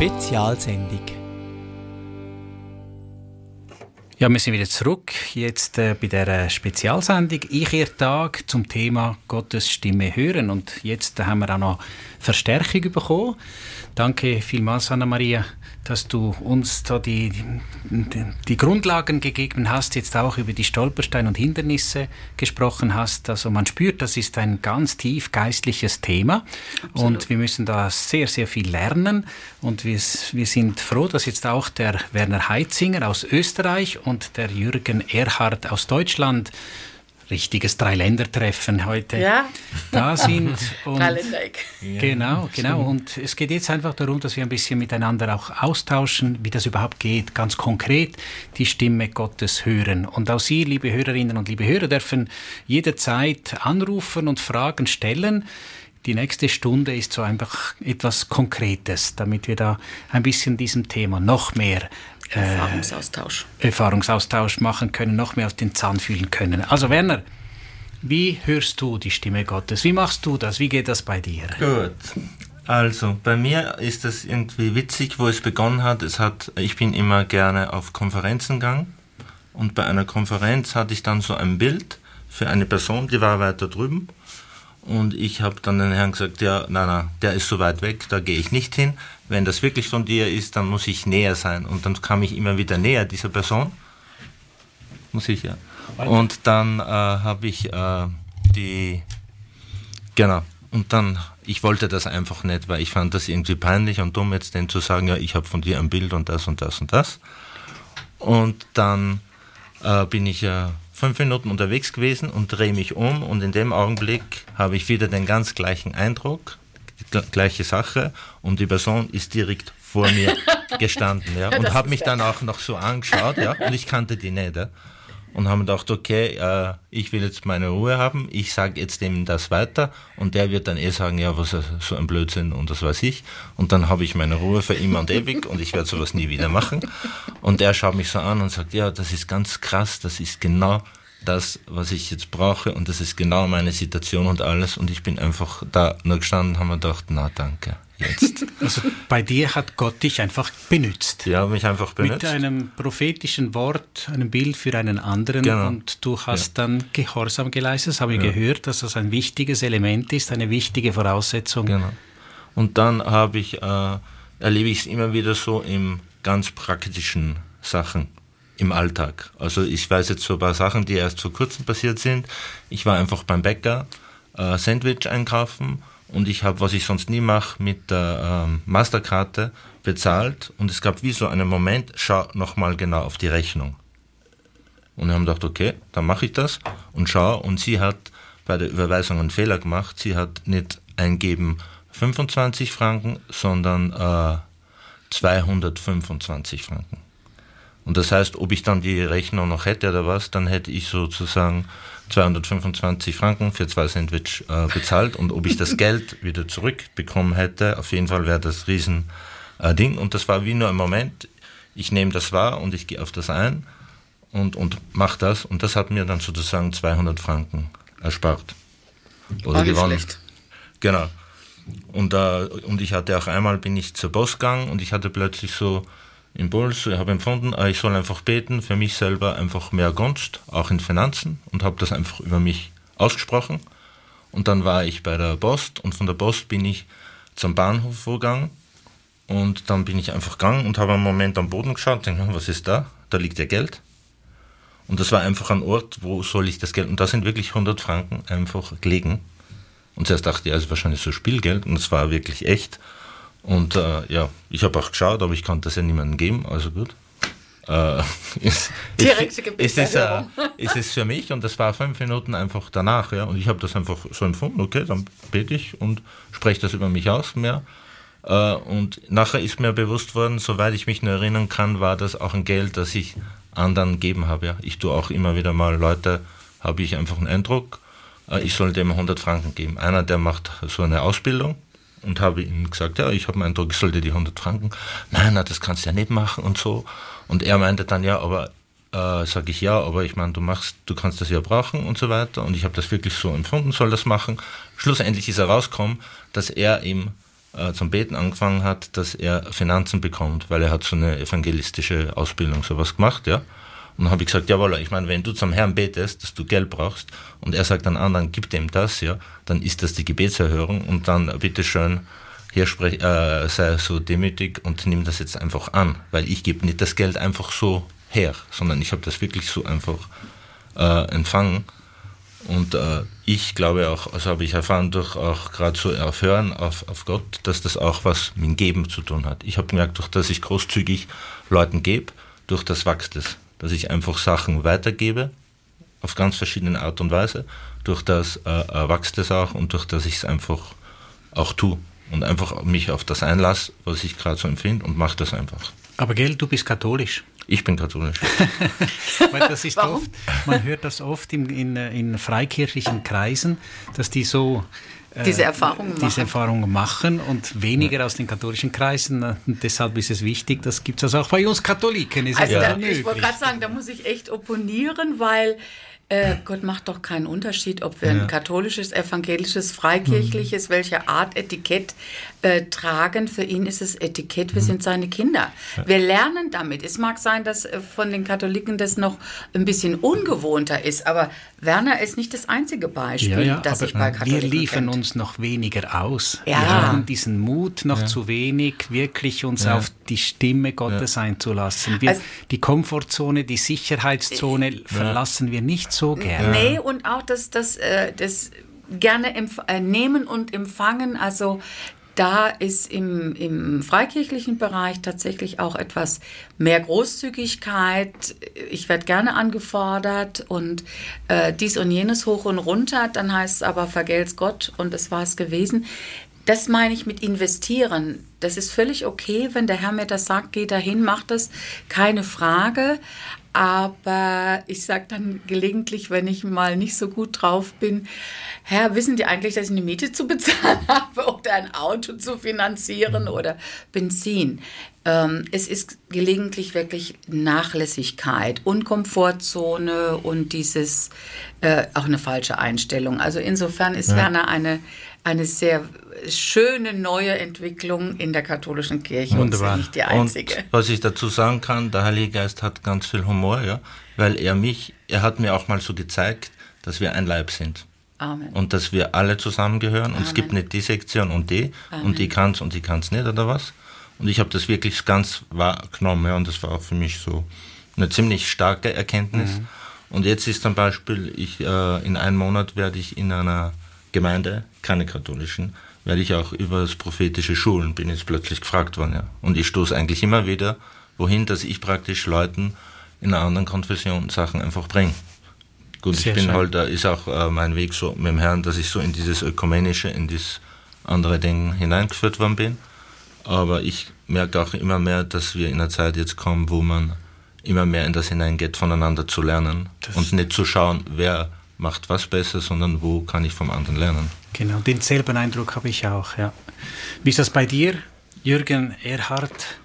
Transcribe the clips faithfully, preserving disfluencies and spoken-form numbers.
Spezialsendung. Ja, wir sind wieder zurück, jetzt äh, bei dieser Spezialsendung «Einkehrtag» zum Thema Gottes Stimme hören. Und jetzt äh, haben wir auch noch Verstärkung bekommen. Danke vielmals, Anna-Maria, dass du uns da die, die, die Grundlagen gegeben hast, jetzt auch über die Stolpersteine und Hindernisse gesprochen hast. Also man spürt, das ist ein ganz tief geistliches Thema. Absolut. Und wir müssen da sehr, sehr viel lernen. Und wir, wir sind froh, dass jetzt auch der Werner Heitzinger aus Österreich und der Jürgen Erhard aus Deutschland, richtiges Dreiländertreffen heute, ja. da sind. Und Dreiländereck. Genau, genau. Und es geht jetzt einfach darum, dass wir ein bisschen miteinander auch austauschen, wie das überhaupt geht, ganz konkret die Stimme Gottes hören. Und auch Sie, liebe Hörerinnen und liebe Hörer, dürfen jederzeit anrufen und Fragen stellen. Die nächste Stunde ist so einfach etwas Konkretes, damit wir da ein bisschen diesem Thema noch mehr äh, Erfahrungsaustausch. Erfahrungsaustausch machen können, noch mehr auf den Zahn fühlen können. Also Werner, wie hörst du die Stimme Gottes? Wie machst du das? Wie geht das bei dir? Gut. Also, bei mir ist es irgendwie witzig, wo es begonnen hat. Es hat, ich bin immer gerne auf Konferenzen gegangen und bei einer Konferenz hatte ich dann so ein Bild für eine Person, die war weiter drüben. Und ich habe dann den Herrn gesagt, ja, nein, nein, der ist so weit weg, da gehe ich nicht hin. Wenn das wirklich von dir ist, dann muss ich näher sein. Und dann kam ich immer wieder näher dieser Person. Muss ich, ja. Und dann äh, habe ich äh, die, genau, und dann, ich wollte das einfach nicht, weil ich fand das irgendwie peinlich und dumm, jetzt denen zu sagen, ja, ich habe von dir ein Bild und das und das und das. Und dann äh, bin ich ja... Äh, fünf Minuten unterwegs gewesen und drehe mich um und in dem Augenblick habe ich wieder den ganz gleichen Eindruck, die gleiche Sache und die Person ist direkt vor mir gestanden, ja, und habe mich dann auch noch so angeschaut, ja, und ich kannte die nicht, ja, und haben gedacht, okay, äh, ich will jetzt meine Ruhe haben, ich sage jetzt dem das weiter und der wird dann eh sagen, ja, was so ein Blödsinn und das weiß ich, und dann habe ich meine Ruhe für immer und ewig und ich werde sowas nie wieder machen. Und er schaut mich so an und sagt, ja, das ist ganz krass, das ist genau das, was ich jetzt brauche und das ist genau meine Situation und alles, und ich bin einfach da nur gestanden und habe mir gedacht, na danke, jetzt. Also bei dir hat Gott dich einfach benutzt. Ja, mich einfach benutzt. Mit einem prophetischen Wort, einem Bild für einen anderen, genau. Und du hast ja. dann Gehorsam geleistet, das habe ich ja. gehört, dass das ein wichtiges Element ist, eine wichtige Voraussetzung. Genau. Und dann habe ich, äh, erlebe ich es immer wieder so in ganz praktischen Sachen. Im Alltag. Also ich weiß jetzt so ein paar Sachen, die erst vor kurzem passiert sind. Ich war einfach beim Bäcker, äh, Sandwich einkaufen und ich habe, was ich sonst nie mache, mit der ähm, Masterkarte bezahlt und es gab wie so einen Moment, schau nochmal genau auf die Rechnung. Und wir haben gedacht, okay, dann mache ich das und schau, und sie hat bei der Überweisung einen Fehler gemacht. Sie hat nicht eingeben fünfundzwanzig Franken, sondern äh, zweihundertfünfundzwanzig Franken. Und das heißt, ob ich dann die Rechnung noch hätte oder was, dann hätte ich sozusagen zweihundertfünfundzwanzig Franken für zwei Sandwich äh, bezahlt, und ob ich das Geld wieder zurückbekommen hätte, auf jeden Fall wäre das riesen äh, Ding. Und das war wie nur ein Moment, ich nehme das wahr und ich gehe auf das ein und, und mache das, und das hat mir dann sozusagen zweihundert Franken erspart. Oder War nicht gewonnen. Schlecht. Genau. Und, äh, und ich hatte auch einmal, bin ich zur Post gegangen und ich hatte plötzlich so Impuls, ich habe empfunden, ich soll einfach beten, für mich selber einfach mehr Gunst, auch in Finanzen, und habe das einfach über mich ausgesprochen. Und dann war ich bei der Post und von der Post bin ich zum Bahnhof vorgegangen und dann bin ich einfach gegangen und habe einen Moment am Boden geschaut und denke, was ist da? Da liegt ja Geld. Und das war einfach ein Ort, wo soll ich das Geld, und da sind wirklich hundert Franken einfach gelegen. Und zuerst dachte ich, also wahrscheinlich so Spielgeld, und es war wirklich echt. Und äh, ja, ich habe auch geschaut, aber ich konnte das ja niemandem geben, also gut. Äh, ist, Direkte ist, ist, äh, ist es für mich, und das war fünf Minuten einfach danach, ja, und ich habe das einfach so empfunden, okay, dann bete ich und spreche das über mich aus mehr. Äh, und nachher ist mir bewusst worden, soweit ich mich nur erinnern kann, war das auch ein Geld, das ich anderen gegeben habe. Ja. Ich tue auch immer wieder mal Leute, habe ich einfach einen Eindruck, äh, ich soll dem hundert Franken geben. Einer, der macht so eine Ausbildung, und habe ihm gesagt, ja, ich habe einen Eindruck, ich sollte die hundert Franken. Nein, nein, das kannst du ja nicht machen und so. Und er meinte dann, ja, aber, äh, sage ich, ja, aber ich meine, du machst, du kannst das ja brauchen und so weiter. Und ich habe das wirklich so empfunden, soll das machen. Schlussendlich ist herausgekommen, dass er ihm äh, zum Beten angefangen hat, dass er Finanzen bekommt, weil er hat so eine evangelistische Ausbildung, sowas gemacht, ja. Und dann habe ich gesagt, jawohl, ich meine, wenn du zum Herrn betest, dass du Geld brauchst und er sagt dann anderen, gib dem das, ja, dann ist das die Gebetserhörung und dann bitteschön, hier sprech, äh, sei so demütig und nimm das jetzt einfach an, weil ich gebe nicht das Geld einfach so her, sondern ich habe das wirklich so einfach äh, empfangen. Und äh, ich glaube auch, also habe ich erfahren durch auch gerade so auf Hören auf, auf Gott, dass das auch was mit dem Geben zu tun hat. Ich habe gemerkt, durch das ich großzügig Leuten gebe, durch das wächst es. Dass ich einfach Sachen weitergebe, auf ganz verschiedene Art und Weise. Durch das äh, wächst es auch und durch das ich es einfach auch tue. Und einfach mich auf das einlasse, was ich gerade so empfinde und mache das einfach. Aber gell, du bist katholisch. Ich bin katholisch. Weil das ist oft, man hört das oft in, in, in freikirchlichen Kreisen, dass die so äh, diese, Erfahrungen, diese machen. Erfahrungen machen und weniger ja. aus den katholischen Kreisen. Und deshalb ist es wichtig, das gibt es also auch bei uns Katholiken. Ist also es da, ich wollte gerade sagen, da muss ich echt opponieren, weil äh, Gott macht doch keinen Unterschied, ob wir ja. ein katholisches, evangelisches, freikirchliches, mhm. welche Art Etikett äh, tragen. Für ihn ist es Etikett, wir mhm. sind seine Kinder. Ja. Wir lernen damit. Es mag sein, dass äh, von den Katholiken das noch ein bisschen ungewohnter ist, aber Werner ist nicht das einzige Beispiel, ja, ja, das ich bei Katholiken wir liefern kennt. uns noch weniger aus. Ja. Wir haben diesen Mut noch ja. zu wenig, wirklich uns ja. auf die Stimme Gottes ja. einzulassen. Wir, also, die Komfortzone, die Sicherheitszone ja. verlassen wir nicht so gerne. Nee, und auch das, das, das gerne empf- äh, nehmen und empfangen, also da ist im, im freikirchlichen Bereich tatsächlich auch etwas mehr Großzügigkeit. Ich werde gerne angefordert und äh, dies und jenes hoch und runter. Dann heißt es aber, vergelt's Gott und das war es gewesen. Das meine ich mit investieren. Das ist völlig okay, wenn der Herr mir das sagt, geh dahin, mach das, keine Frage. Aber ich sage dann gelegentlich, wenn ich mal nicht so gut drauf bin, Herr, wissen die eigentlich, dass ich eine Miete zu bezahlen habe oder ein Auto zu finanzieren oder Benzin? Ähm, es ist gelegentlich wirklich Nachlässigkeit und Komfortzone und dieses, äh, auch eine falsche Einstellung. Also insofern ist ja. Werner eine, eine sehr schöne neue Entwicklung in der katholischen Kirche. Wunderbar. Und nicht die einzige. Und was ich dazu sagen kann, der Heilige Geist hat ganz viel Humor, ja, weil er mich, er hat mir auch mal so gezeigt, dass wir ein Leib sind. Amen. Und dass wir alle zusammengehören. Und Amen. Es gibt nicht die Sektion und die Amen. Und die kann's und die kann's nicht oder was. Und ich habe das wirklich ganz wahrgenommen, ja, und das war auch für mich so eine ziemlich starke Erkenntnis. Mhm. Und jetzt ist zum Beispiel, ich, äh, in einem Monat werde ich in einer Gemeinde, keine katholischen, werde ich auch über das prophetische Schulen, bin jetzt plötzlich gefragt worden. Ja. Und ich stoße eigentlich immer wieder, wohin, dass ich praktisch Leuten in einer anderen Konfession Sachen einfach bringe. Gut, Sehr ich bin schön. halt, da ist auch äh, mein Weg so mit dem Herrn, dass ich so in dieses Ökumenische, in dieses andere Ding hineingeführt worden bin. Aber ich merke auch immer mehr, dass wir in einer Zeit jetzt kommen, wo man immer mehr in das hineingeht, voneinander zu lernen das und nicht zu schauen, wer macht was besser, sondern wo kann ich vom anderen lernen. Genau, denselben Eindruck habe ich auch, ja. Wie ist das bei dir, Jürgen Erhard?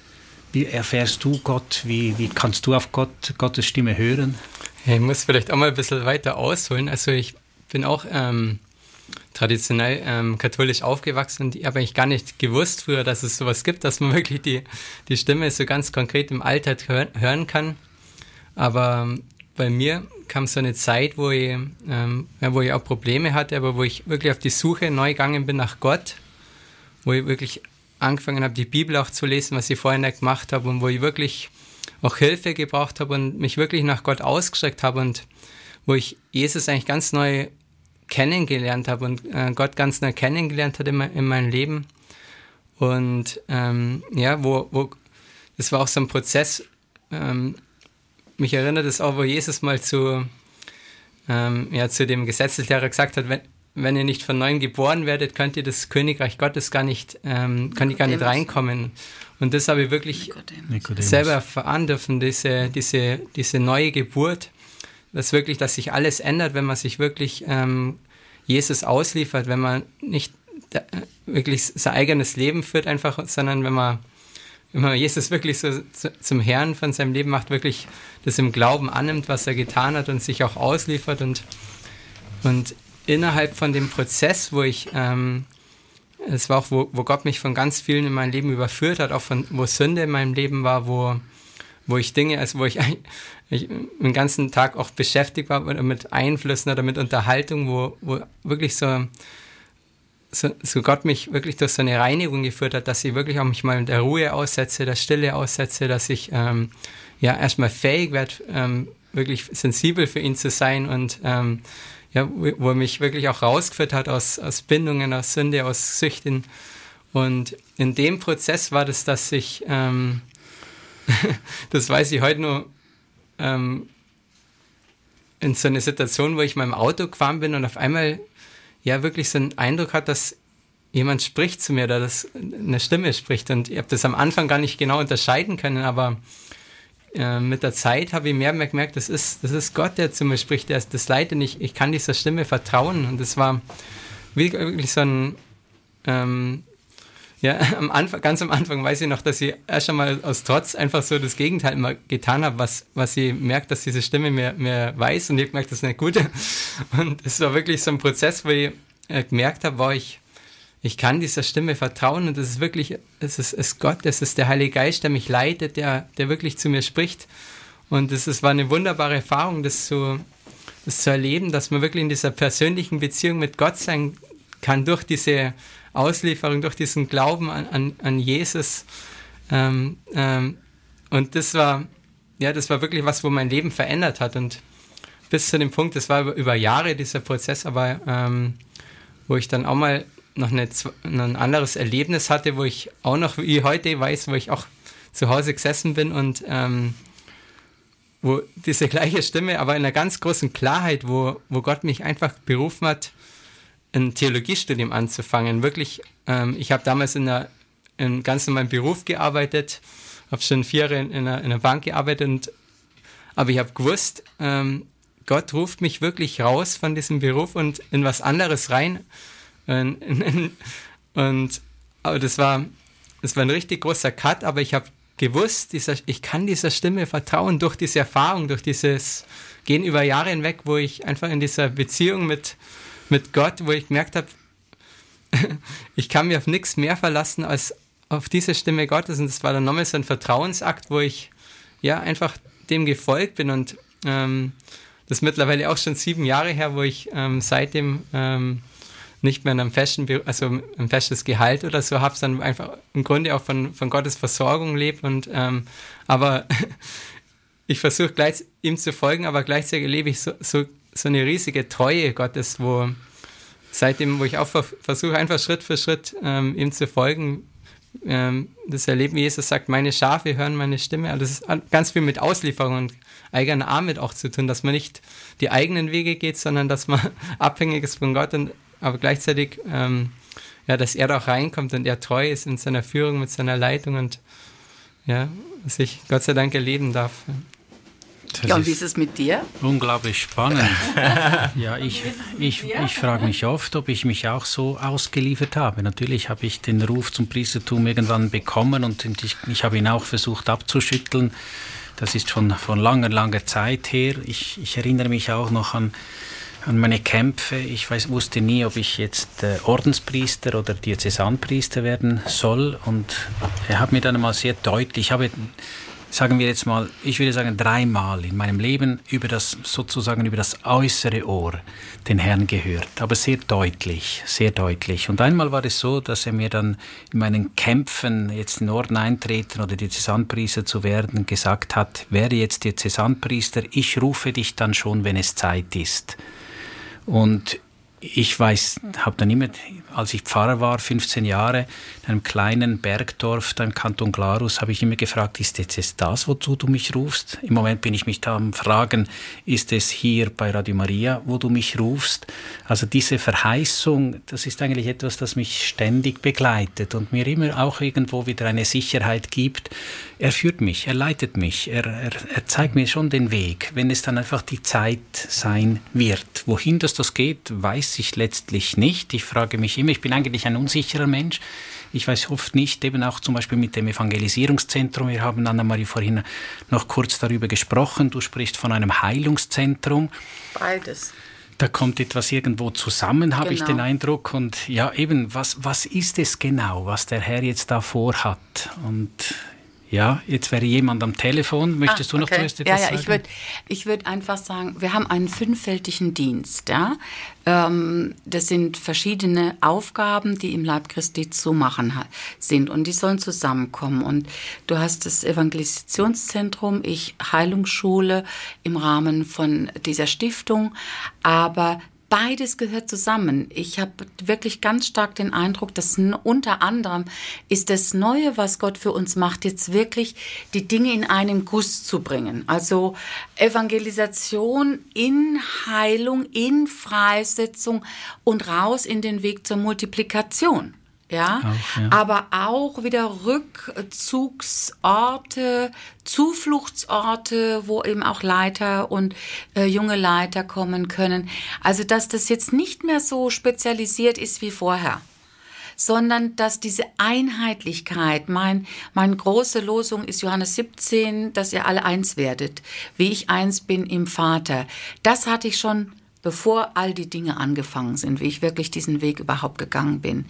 Wie erfährst du Gott? Wie, wie kannst du auf Gott, Gottes Stimme hören? Ich muss vielleicht auch mal ein bisschen weiter ausholen. Also ich bin auch ähm, traditionell ähm, katholisch aufgewachsen und ich habe eigentlich gar nicht gewusst früher, dass es sowas gibt, dass man wirklich die, die Stimme so ganz konkret im Alltag hören, hören kann. Aber ähm, bei mir kam so eine Zeit, wo ich, ähm, ja, wo ich auch Probleme hatte, aber wo ich wirklich auf die Suche neu gegangen bin nach Gott, wo ich wirklich angefangen habe, die Bibel auch zu lesen, was ich vorher nicht gemacht habe und wo ich wirklich auch Hilfe gebraucht habe und mich wirklich nach Gott ausgestreckt habe und wo ich Jesus eigentlich ganz neu kennengelernt habe und äh, Gott ganz neu kennengelernt hat in, in meinem Leben. Und ähm, ja, wo, wo, das war auch so ein Prozess, ähm, mich erinnert es auch, wo Jesus mal zu, ähm, ja, zu dem Gesetzeslehrer gesagt hat, wenn, wenn ihr nicht von neuem geboren werdet, könnt ihr das Königreich Gottes gar nicht, ähm, könnt ihr gar nicht reinkommen. Und das habe ich wirklich Nikodemus. selber erfahren dürfen, diese, diese, diese neue Geburt, dass wirklich, dass sich alles ändert, wenn man sich wirklich ähm, Jesus ausliefert, wenn man nicht da, wirklich sein eigenes Leben führt einfach, sondern wenn man, wenn man Jesus wirklich so zu, zum Herrn von seinem Leben macht, wirklich das im Glauben annimmt, was er getan hat und sich auch ausliefert und, und innerhalb von dem Prozess, wo ich ähm, es war auch, wo, wo Gott mich von ganz vielen in meinem Leben überführt hat, auch von, wo Sünde in meinem Leben war, wo, wo ich Dinge, also wo ich, ich den ganzen Tag auch beschäftigt war mit Einflüssen oder mit Unterhaltung, wo, wo wirklich so, so, so Gott mich wirklich durch so eine Reinigung geführt hat, dass ich wirklich auch mich mal in der Ruhe aussetze, der Stille aussetze, dass ich ähm, ja erstmal fähig werde, ähm, wirklich sensibel für ihn zu sein und ähm, ja, wo er mich wirklich auch rausgeführt hat aus, aus Bindungen, aus Sünde, aus Süchten. Und in dem Prozess war das, dass ich, ähm, das weiß ich heute nur, ähm, in so eine Situation, wo ich mal im Auto gefahren bin und auf einmal ja wirklich so einen Eindruck hat, dass jemand spricht zu mir oder dass eine Stimme spricht. Und ich habe das am Anfang gar nicht genau unterscheiden können, aber äh, mit der Zeit habe ich mehr und mehr gemerkt, das ist, das ist Gott, der zu mir spricht, der ist das Leid und ich, ich kann dieser Stimme vertrauen. Und das war wirklich so ein, ähm, ja, am Anfang, ganz am Anfang weiß ich noch, dass ich erst einmal aus Trotz einfach so das Gegenteil immer getan habe, was, was ich merke, dass diese Stimme mir, mir weiß und ich habe gemerkt, das ist nicht gut. Und es war wirklich so ein Prozess, wo ich äh, gemerkt habe, war ich Ich kann dieser Stimme vertrauen und es ist wirklich, es ist, es ist Gott, es ist der Heilige Geist, der mich leitet, der, der wirklich zu mir spricht. Und es ist, war eine wunderbare Erfahrung, das zu, das zu erleben, dass man wirklich in dieser persönlichen Beziehung mit Gott sein kann, durch diese Auslieferung, durch diesen Glauben an, an, an Jesus. Ähm, ähm, und das war, ja, das war wirklich was, wo mein Leben verändert hat. Und bis zu dem Punkt, das war über, über Jahre dieser Prozess, aber ähm, wo ich dann auch mal noch eine, ein anderes Erlebnis hatte, wo ich auch noch, wie heute weiß, wo ich auch zu Hause gesessen bin und ähm, wo diese gleiche Stimme, aber in einer ganz großen Klarheit, wo, wo Gott mich einfach berufen hat, ein Theologiestudium anzufangen. Wirklich, ähm, ich habe damals in, einer, in ganz normalen Beruf gearbeitet, habe schon vier Jahre in einer, in einer Bank gearbeitet, und, aber ich habe gewusst, ähm, Gott ruft mich wirklich raus von diesem Beruf und in was anderes rein. Und, und aber das war, das war ein richtig großer Cut, aber ich habe gewusst, dieser, ich kann dieser Stimme vertrauen durch diese Erfahrung, durch dieses Gehen über Jahre hinweg, wo ich einfach in dieser Beziehung mit, mit Gott, wo ich gemerkt habe, ich kann mich auf nichts mehr verlassen als auf diese Stimme Gottes, und das war dann nochmal so ein Vertrauensakt, wo ich ja einfach dem gefolgt bin, und ähm, das ist mittlerweile auch schon sieben Jahre her, wo ich ähm, seitdem ähm, nicht mehr in einem festen, also ein festes Gehalt oder so habe, sondern einfach im Grunde auch von, von Gottes Versorgung lebe. Und ähm, aber ich versuche gleich ihm zu folgen, aber gleichzeitig lebe ich so, so, so eine riesige Treue Gottes, wo seitdem, wo ich auch versuche, einfach Schritt für Schritt ähm, ihm zu folgen, ähm, das Erleben, wie Jesus sagt, meine Schafe hören meine Stimme. Also das ist ganz viel mit Auslieferung und eigener Armut auch zu tun, dass man nicht die eigenen Wege geht, sondern dass man abhängig ist von Gott, und aber gleichzeitig, ähm, ja, dass er da auch reinkommt und er treu ist in seiner Führung, mit seiner Leitung, und ja, dass ich Gott sei Dank erleben darf. Das ja, und wie ist es mit dir? Unglaublich spannend. Ja, ich, ich, ich frage mich oft, ob ich mich auch so ausgeliefert habe. Natürlich habe ich den Ruf zum Priestertum irgendwann bekommen, und ich, ich habe ihn auch versucht abzuschütteln. Das ist schon von langer, langer Zeit her. Ich, ich erinnere mich auch noch an an meine Kämpfe. Ich weiß, wusste nie, ob ich jetzt äh, Ordenspriester oder Diözesanpriester werden soll, und er hat mir dann mal sehr deutlich, ich habe, sagen wir jetzt mal, ich würde sagen dreimal in meinem Leben über das, sozusagen über das äußere Ohr den Herrn gehört, aber sehr deutlich, sehr deutlich. Und einmal war es so, dass er mir dann in meinen Kämpfen, jetzt in den Orden eintreten oder Diözesanpriester zu werden, gesagt hat, werde jetzt Diözesanpriester, ich rufe dich dann schon, wenn es Zeit ist. Und ich weiß, habe dann immer, als ich Pfarrer war, fünfzehn Jahre, in einem kleinen Bergdorf da im Kanton Glarus, habe ich immer gefragt, ist jetzt das, wozu du mich rufst? Im Moment bin ich mich da am Fragen, ist es hier bei Radio Maria, wo du mich rufst? Also diese Verheißung, das ist eigentlich etwas, das mich ständig begleitet und mir immer auch irgendwo wieder eine Sicherheit gibt. Er führt mich, er leitet mich, er, er, er zeigt mir schon den Weg, wenn es dann einfach die Zeit sein wird. Wohin das, das geht, weiß ich letztlich nicht. Ich frage mich immer, ich bin eigentlich ein unsicherer Mensch. Ich weiß oft nicht, eben auch zum Beispiel mit dem Evangelisierungszentrum, wir haben, Anna-Marie, vorhin noch kurz darüber gesprochen, du sprichst von einem Heilungszentrum. Beides. Da kommt etwas irgendwo zusammen, habe genau. ich den Eindruck. Und ja, eben, was, was ist es genau, was der Herr jetzt da vorhat? Und ja, jetzt wäre jemand am Telefon. Möchtest ah, du noch okay. zuerst etwas ja, ja, sagen? Ich würde ich würd einfach sagen, wir haben einen fünffältigen Dienst. Ja? Ähm, das sind verschiedene Aufgaben, die im Leib Christi zu machen sind. Und die sollen zusammenkommen. Und du hast das Evangelisationszentrum, ich Heilungsschule im Rahmen von dieser Stiftung. Aber beides gehört zusammen. Ich habe wirklich ganz stark den Eindruck, dass unter anderem ist das Neue, was Gott für uns macht, jetzt wirklich die Dinge in einen Guss zu bringen. Also Evangelisation in Heilung, in Freisetzung und raus in den Weg zur Multiplikation. Ja? Auch, ja, aber auch wieder Rückzugsorte, Zufluchtsorte, wo eben auch Leiter und äh, junge Leiter kommen können. Also, dass das jetzt nicht mehr so spezialisiert ist wie vorher, sondern dass diese Einheitlichkeit, mein, meine große Losung ist Johannes siebzehn, dass ihr alle eins werdet, wie ich eins bin im Vater. Das hatte ich schon, bevor all die Dinge angefangen sind, wie ich wirklich diesen Weg überhaupt gegangen bin.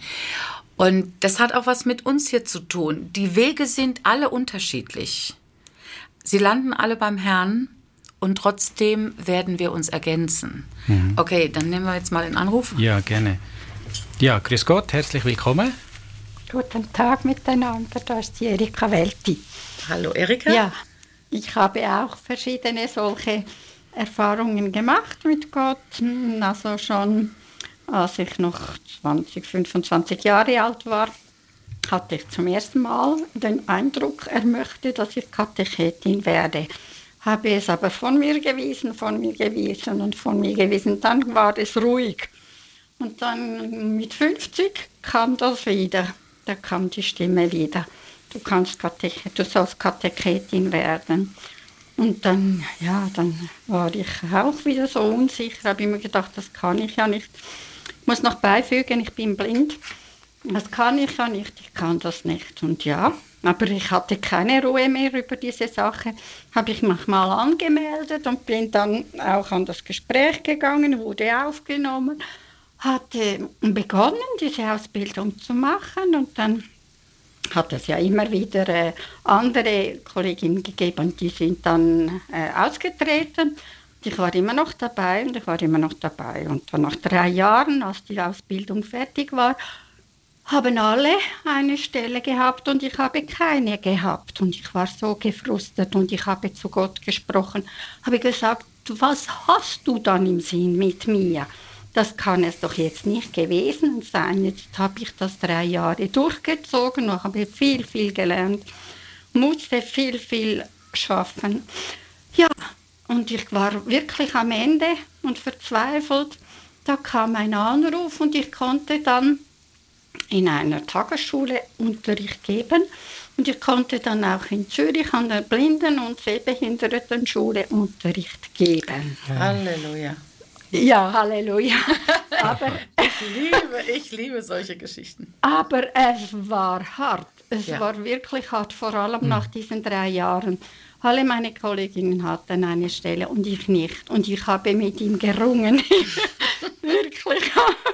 Und das hat auch was mit uns hier zu tun. Die Wege sind alle unterschiedlich. Sie landen alle beim Herrn und trotzdem werden wir uns ergänzen. Mhm. Okay, dann nehmen wir jetzt mal den Anruf. Ja, gerne. Ja, grüß Gott, herzlich willkommen. Guten Tag miteinander, da ist die Erika Welti. Hallo Erika. Ja, ich habe auch verschiedene solche Erfahrungen gemacht mit Gott, also schon als ich noch zwanzig, fünfundzwanzig Jahre alt war, hatte ich zum ersten Mal den Eindruck, er möchte, dass ich Katechetin werde. Habe es aber von mir gewiesen, von mir gewiesen und von mir gewiesen. Dann war es ruhig. Und dann mit fünfzig kam das wieder. Da kam die Stimme wieder. Du kannst Katech- du sollst Katechetin werden. Und dann, ja, dann war ich auch wieder so unsicher. Habe immer gedacht, das kann ich ja nicht. Ich muss noch beifügen, ich bin blind. Das kann ich ja nicht, ich kann das nicht. Und ja, aber ich hatte keine Ruhe mehr über diese Sache. Habe ich mich mal angemeldet und bin dann auch an das Gespräch gegangen, wurde aufgenommen, hatte begonnen, diese Ausbildung zu machen. Und dann hat es ja immer wieder äh, andere Kolleginnen gegeben, die sind dann äh, ausgetreten. Ich war immer noch dabei und ich war immer noch dabei. Und dann nach drei Jahren, als die Ausbildung fertig war, haben alle eine Stelle gehabt und ich habe keine gehabt. Und ich war so gefrustet und ich habe zu Gott gesprochen. Habe gesagt, was hast du dann im Sinn mit mir? Das kann es doch jetzt nicht gewesen sein. Jetzt habe ich das drei Jahre durchgezogen und habe viel, viel gelernt. Musste viel, viel schaffen. Ja. Und ich war wirklich am Ende und verzweifelt. Da kam ein Anruf und ich konnte dann in einer Tagesschule Unterricht geben. Und ich konnte dann auch in Zürich an der Blinden- und Sehbehindertenschule Unterricht geben. Halleluja. Ja, Halleluja. Aber, ich, liebe, ich liebe solche Geschichten. Aber es war hart. Es ja. war wirklich hart, vor allem hm. nach diesen drei Jahren. Alle meine Kolleginnen hatten eine Stelle und ich nicht. Und ich habe mit ihm gerungen. Wirklich.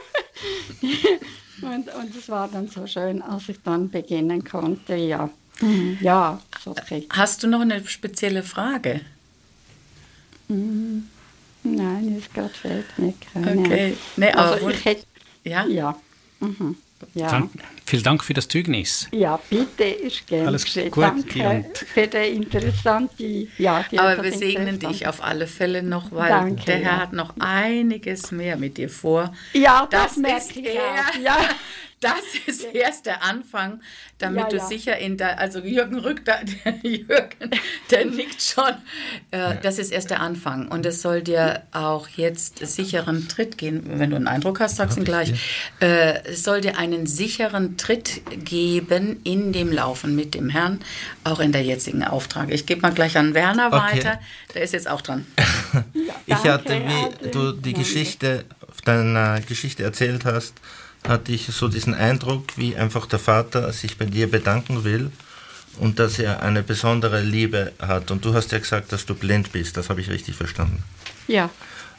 und, und es war dann so schön, als ich dann beginnen konnte. Ja, mhm. ja okay. Hast du noch eine spezielle Frage? Mhm. Nein, es gerade fällt mir keine. Okay. Nee, aber also ich hätte, ja? Ja. Mhm. Ja. Dank, vielen Dank für das Zeugnis. Ja, bitte, ist gerne. Alles gut. Danke für die interessante... Ja, die Aber wir segnen dich auf alle Fälle noch, weil Danke, der Herr ja. hat noch einiges mehr mit dir vor. Ja, das, das merke ich er, auch. Ja. Das ist erst der Anfang, damit ja, du ja. sicher in der, also Jürgen rückt da, der Jürgen, der nickt schon. Äh, das ist erst der Anfang und es soll dir auch jetzt sicheren Tritt gehen, wenn du einen Eindruck hast, sagst du ihn gleich. Äh, es soll dir einen sicheren Tritt geben in dem Laufen mit dem Herrn, auch in der jetzigen Auftrag. Ich gebe mal gleich an Werner okay. weiter, der ist jetzt auch dran. Ich hatte, wie du die Geschichte, deine Geschichte erzählt hast, hatte ich so diesen Eindruck, wie einfach der Vater sich bei dir bedanken will und dass er eine besondere Liebe hat. Und du hast ja gesagt, dass du blind bist, das habe ich richtig verstanden. Ja.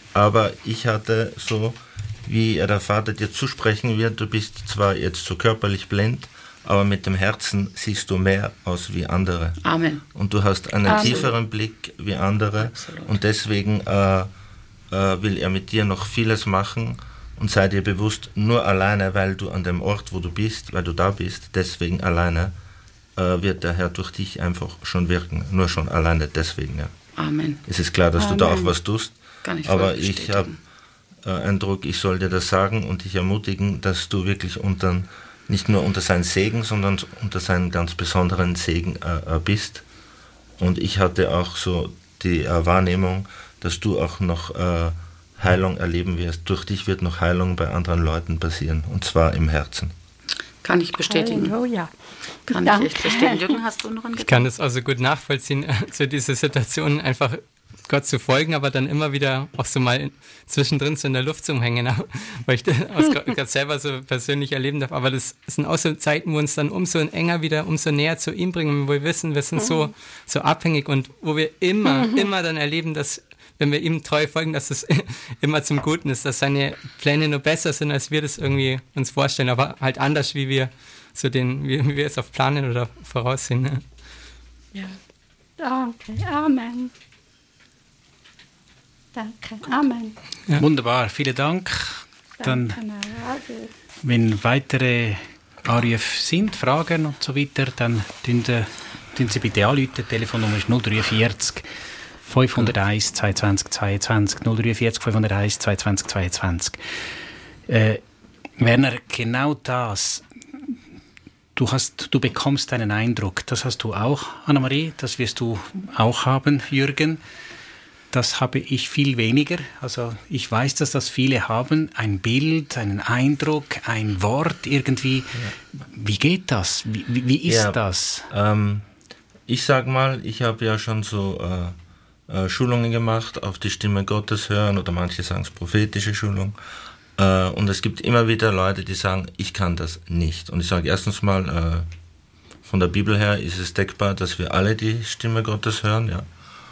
aber ich hatte so, wie der Vater dir zusprechen wird, du bist zwar jetzt so körperlich blind, aber mit dem Herzen siehst du mehr aus wie andere. Amen. Und du hast einen Absolut. tieferen Blick wie andere. Absolut. Und deswegen äh, äh, will er mit dir noch vieles machen. Und sei dir bewusst, nur alleine, weil du an dem Ort, wo du bist, weil du da bist, deswegen alleine äh, wird der Herr durch dich einfach schon wirken. Nur schon alleine deswegen, ja. Amen. Es ist klar, dass Amen. du da auch was tust. Kann ich voll aber ich bestätigen. habe äh, Eindruck, ich soll dir das sagen und dich ermutigen, dass du wirklich unter, nicht nur unter seinen Segen, sondern unter seinen ganz besonderen Segen äh, bist. Und ich hatte auch so die äh, Wahrnehmung, dass du auch noch äh, Heilung erleben wirst. Durch dich wird noch Heilung bei anderen Leuten passieren, und zwar im Herzen. Kann ich bestätigen. Halleluja. Kann Danke. ich echt bestätigen. Jürgen, hast du noch einen Ich Gedanken? kann das also gut nachvollziehen, so diese Situation einfach Gott zu folgen, aber dann immer wieder auch so mal in, zwischendrin so in der Luft zu hängen, weil ich das gerade selber so persönlich erleben darf. Aber das sind auch so Zeiten, wo uns dann umso enger wieder, umso näher zu ihm bringen, wo wir wissen, wir sind so, so abhängig und wo wir immer, immer dann erleben, dass wenn wir ihm treu folgen, dass es immer zum Guten ist, dass seine Pläne nur besser sind, als wir das irgendwie uns vorstellen, aber halt anders, wie wir so den, wie, wie wir es auf planen oder voraussehen. Ne? Ja. Danke. Amen. Danke. Amen. Ja. Wunderbar, vielen Dank. Dann, Danke. Also. wenn weitere Anrufe sind, Fragen und so weiter, dann tun Sie, tun Sie bitte anrufen. Die Telefonnummer ist null vierundvierzig fünfhunderteins zweiundzwanzig zweiundzwanzig null vierundvierzig fünfhunderteins zweiundzwanzig zweiundzwanzig. Äh, Werner, genau das. Du, hast, du bekommst einen Eindruck. Das hast du auch, Annemarie. Das wirst du auch haben, Jürgen. Das habe ich viel weniger. Also ich weiß, dass das viele haben. Ein Bild, einen Eindruck, ein Wort irgendwie. Ja. Wie geht das? Wie, wie, wie ist ja, das? Ähm, ich sag mal, ich habe ja schon so äh, äh, Schulungen gemacht, auf die Stimme Gottes hören, oder manche sagen es prophetische Schulung. Äh, und es gibt immer wieder Leute, die sagen, ich kann das nicht. Und ich sage erstens mal, äh, von der Bibel her ist es denkbar, dass wir alle die Stimme Gottes hören, ja.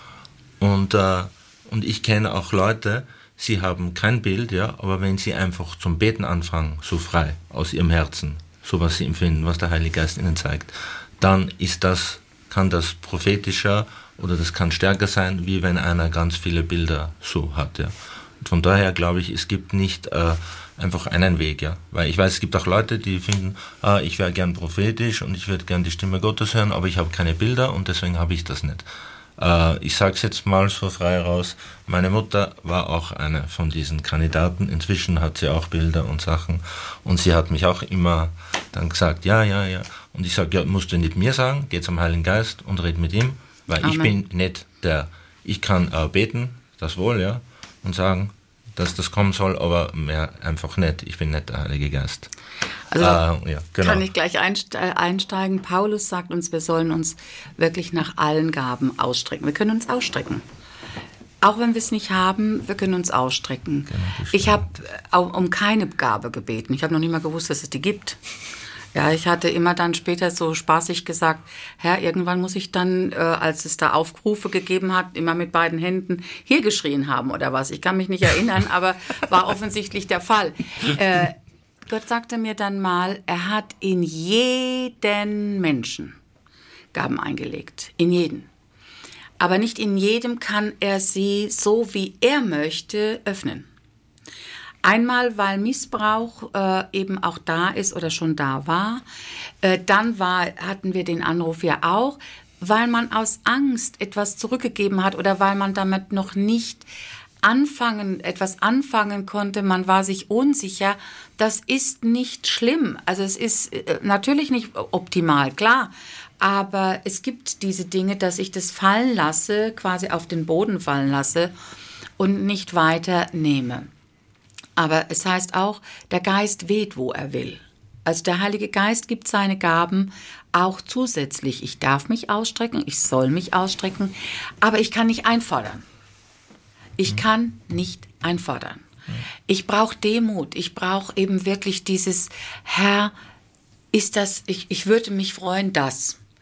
Und, äh, und ich kenne auch Leute, sie haben kein Bild, ja, aber wenn sie einfach zum Beten anfangen, so frei, aus ihrem Herzen, so was sie empfinden, was der Heilige Geist ihnen zeigt, dann ist das, kann das prophetischer oder das kann stärker sein, wie wenn einer ganz viele Bilder so hat, ja. Und von daher glaube ich, es gibt nicht äh, einfach einen Weg, ja. Weil ich weiß, es gibt auch Leute, die finden, ah, ich wäre gern prophetisch und ich würde gern die Stimme Gottes hören, aber ich habe keine Bilder und deswegen habe ich das nicht. Ich sage es jetzt mal so frei raus, meine Mutter war auch eine von diesen Kandidaten, inzwischen hat sie auch Bilder und Sachen und sie hat mich auch immer dann gesagt, ja, ja, ja, und ich sage, ja, musst du nicht mir sagen, geh zum Heiligen Geist und red mit ihm, weil Amen. Ich bin nicht der, ich kann äh, beten, das wohl, ja, und sagen, dass das kommen soll, aber mehr einfach nicht, ich bin nicht der Heilige Geist. Also äh, ja, genau. Kann ich gleich einsteigen. Paulus sagt uns, wir sollen uns wirklich nach allen Gaben ausstrecken. Wir können uns ausstrecken. Auch wenn wir es nicht haben, wir können uns ausstrecken. Genau, ich habe um keine Gabe gebeten. Ich habe noch nicht mal gewusst, dass es die gibt. Ja, ich hatte immer dann später so spaßig gesagt, Herr, irgendwann muss ich dann, äh, als es da Aufrufe gegeben hat, immer mit beiden Händen hier geschrien haben oder was. Ich kann mich nicht erinnern, aber war offensichtlich der Fall. Äh, Gott sagte mir dann mal, er hat in jeden Menschen Gaben eingelegt. In jeden. Aber nicht in jedem kann er sie so, wie er möchte, öffnen. Einmal, weil Missbrauch äh, eben auch da ist oder schon da war. Äh, dann war, hatten wir den Anruf ja auch, weil man aus Angst etwas zurückgegeben hat oder weil man damit noch nicht anfangen, etwas anfangen konnte, man war sich unsicher, das ist nicht schlimm. Also es ist äh, natürlich nicht optimal, klar, aber es gibt diese Dinge, dass ich das fallen lasse, quasi auf den Boden fallen lasse und nicht weiter nehme. Aber es heißt auch, der Geist weht, wo er will. Also der Heilige Geist gibt seine Gaben auch zusätzlich. Ich darf mich ausstrecken, ich soll mich ausstrecken, aber ich kann nicht einfordern. Ich kann nicht einfordern. Ich brauche Demut. Ich brauche eben wirklich dieses, Herr, ist das, ich, ich würde mich freuen, dass.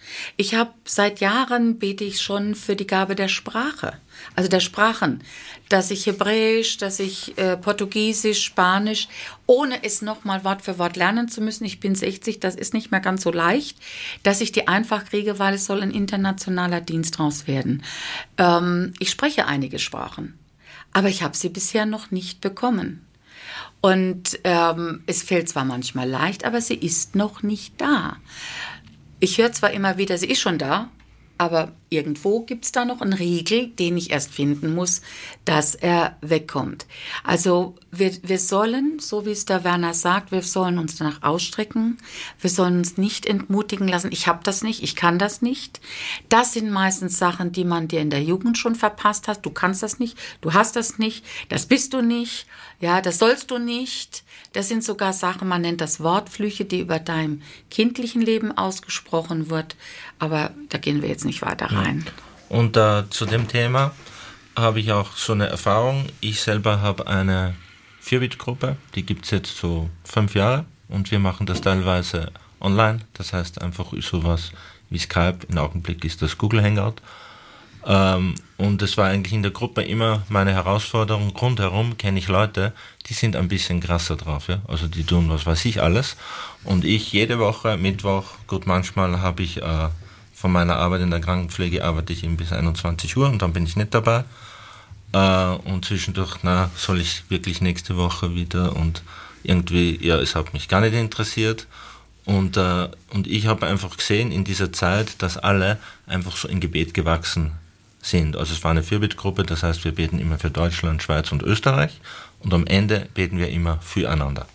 Ich habe seit Jahren bete ich schon für die Gabe der Sprache, also der Sprachen, dass ich Hebräisch, dass ich äh, Portugiesisch, Spanisch, ohne es nochmal Wort für Wort lernen zu müssen. Ich bin sechzig, das ist nicht mehr ganz so leicht, dass ich die einfach kriege, weil es soll ein internationaler Dienst draus werden. Ähm, ich spreche einige Sprachen, aber ich habe sie bisher noch nicht bekommen. Und ähm, es fällt zwar manchmal leicht, aber sie ist noch nicht da. Ich höre zwar immer wieder, sie ist schon da, aber irgendwo gibt es da noch einen Riegel, den ich erst finden muss, dass er wegkommt. Also wir, wir sollen, so wie es der Werner sagt, wir sollen uns danach ausstrecken. Wir sollen uns nicht entmutigen lassen. Ich habe das nicht, ich kann das nicht. Das sind meistens Sachen, die man dir in der Jugend schon verpasst hat. Du kannst das nicht, du hast das nicht, das bist du nicht, ja, das sollst du nicht. Das sind sogar Sachen, man nennt das Wortflüche, die über deinem kindlichen Leben ausgesprochen wird. Aber da gehen wir jetzt nicht weiter rein. Und äh, zu dem Thema habe ich auch so eine Erfahrung. Ich selber habe eine Fürbitgruppe, die gibt es jetzt so fünf Jahre und wir machen das teilweise online. Das heißt einfach sowas wie Skype, im Augenblick ist das Google Hangout. Ähm, und es war eigentlich in der Gruppe immer meine Herausforderung. Rundherum kenne ich Leute, die sind ein bisschen krasser drauf. Ja? Also die tun was weiß ich alles. Und ich jede Woche, Mittwoch, gut manchmal habe ich äh, von meiner Arbeit in der Krankenpflege arbeite ich eben bis einundzwanzig Uhr und dann bin ich nicht dabei. Äh, und zwischendurch, na, soll ich wirklich nächste Woche wieder und irgendwie, ja, es hat mich gar nicht interessiert. Und, äh, und ich habe einfach gesehen in dieser Zeit, dass alle einfach so in Gebet gewachsen sind. Also es war eine Fürbittgruppe, das heißt, wir beten immer für Deutschland, Schweiz und Österreich und am Ende beten wir immer füreinander.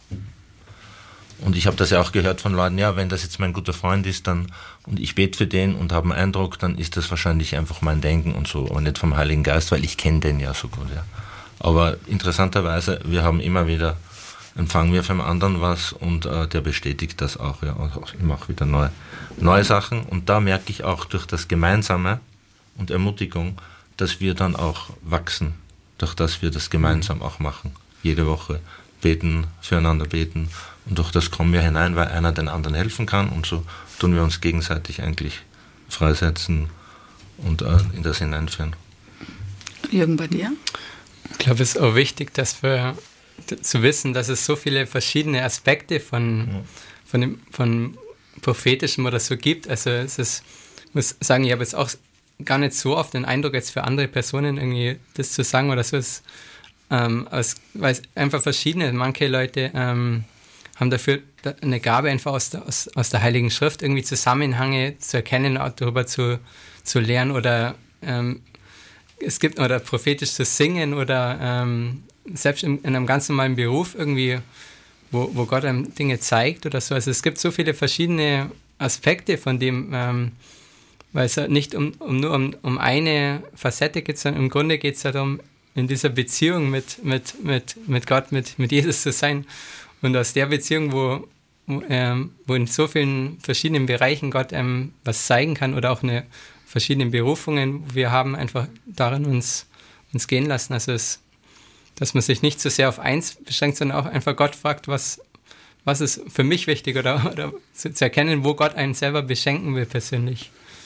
Und ich habe das ja auch gehört von Leuten, ja, wenn das jetzt mein guter Freund ist, dann und ich bete für den und habe einen Eindruck, dann ist das wahrscheinlich einfach mein Denken und so, aber nicht vom Heiligen Geist, weil ich kenne den ja so gut. Ja. Aber interessanterweise, wir haben immer wieder, empfangen wir vom anderen was und äh, der bestätigt das auch. Ja. Also ich mache wieder neue, neue Sachen und da merke ich auch durch das Gemeinsame und Ermutigung, dass wir dann auch wachsen, durch das wir das gemeinsam auch machen. Jede Woche beten, füreinander beten und durch das kommen wir hinein, weil einer den anderen helfen kann und so tun wir uns gegenseitig eigentlich freisetzen und äh, in das hineinführen. Jürgen, bei dir? Ich glaube, es ist auch wichtig, dass wir zu wissen, dass es so viele verschiedene Aspekte von, ja. von, dem, von Prophetischem oder so gibt. Also es ist, ich muss sagen, ich habe jetzt auch gar nicht so oft den Eindruck, jetzt für andere Personen irgendwie das zu sagen oder so. Es, ähm, es, weil es einfach verschiedene, manche Leute ähm, haben dafür eine Gabe einfach aus der, aus, aus der Heiligen Schrift irgendwie Zusammenhänge zu erkennen, auch darüber zu, zu lernen oder ähm, es gibt oder prophetisch zu singen oder ähm, selbst in, in einem ganz normalen Beruf irgendwie, wo, wo Gott einem Dinge zeigt oder so. Also es gibt so viele verschiedene Aspekte von dem, ähm, weil es nicht um, um nur um, um eine Facette geht, sondern im Grunde geht es darum, in dieser Beziehung mit, mit, mit, mit Gott, mit, mit Jesus zu sein. Und aus der Beziehung, wo, wo, ähm, wo in so vielen verschiedenen Bereichen Gott einem was zeigen kann oder auch eine verschiedenen Berufungen, wir haben einfach darin uns, uns gehen lassen. Also es, dass man sich nicht so sehr auf eins beschränkt, sondern auch einfach Gott fragt, was, was ist für mich wichtig oder, oder zu, zu erkennen, wo Gott einen selber beschenken will persönlich.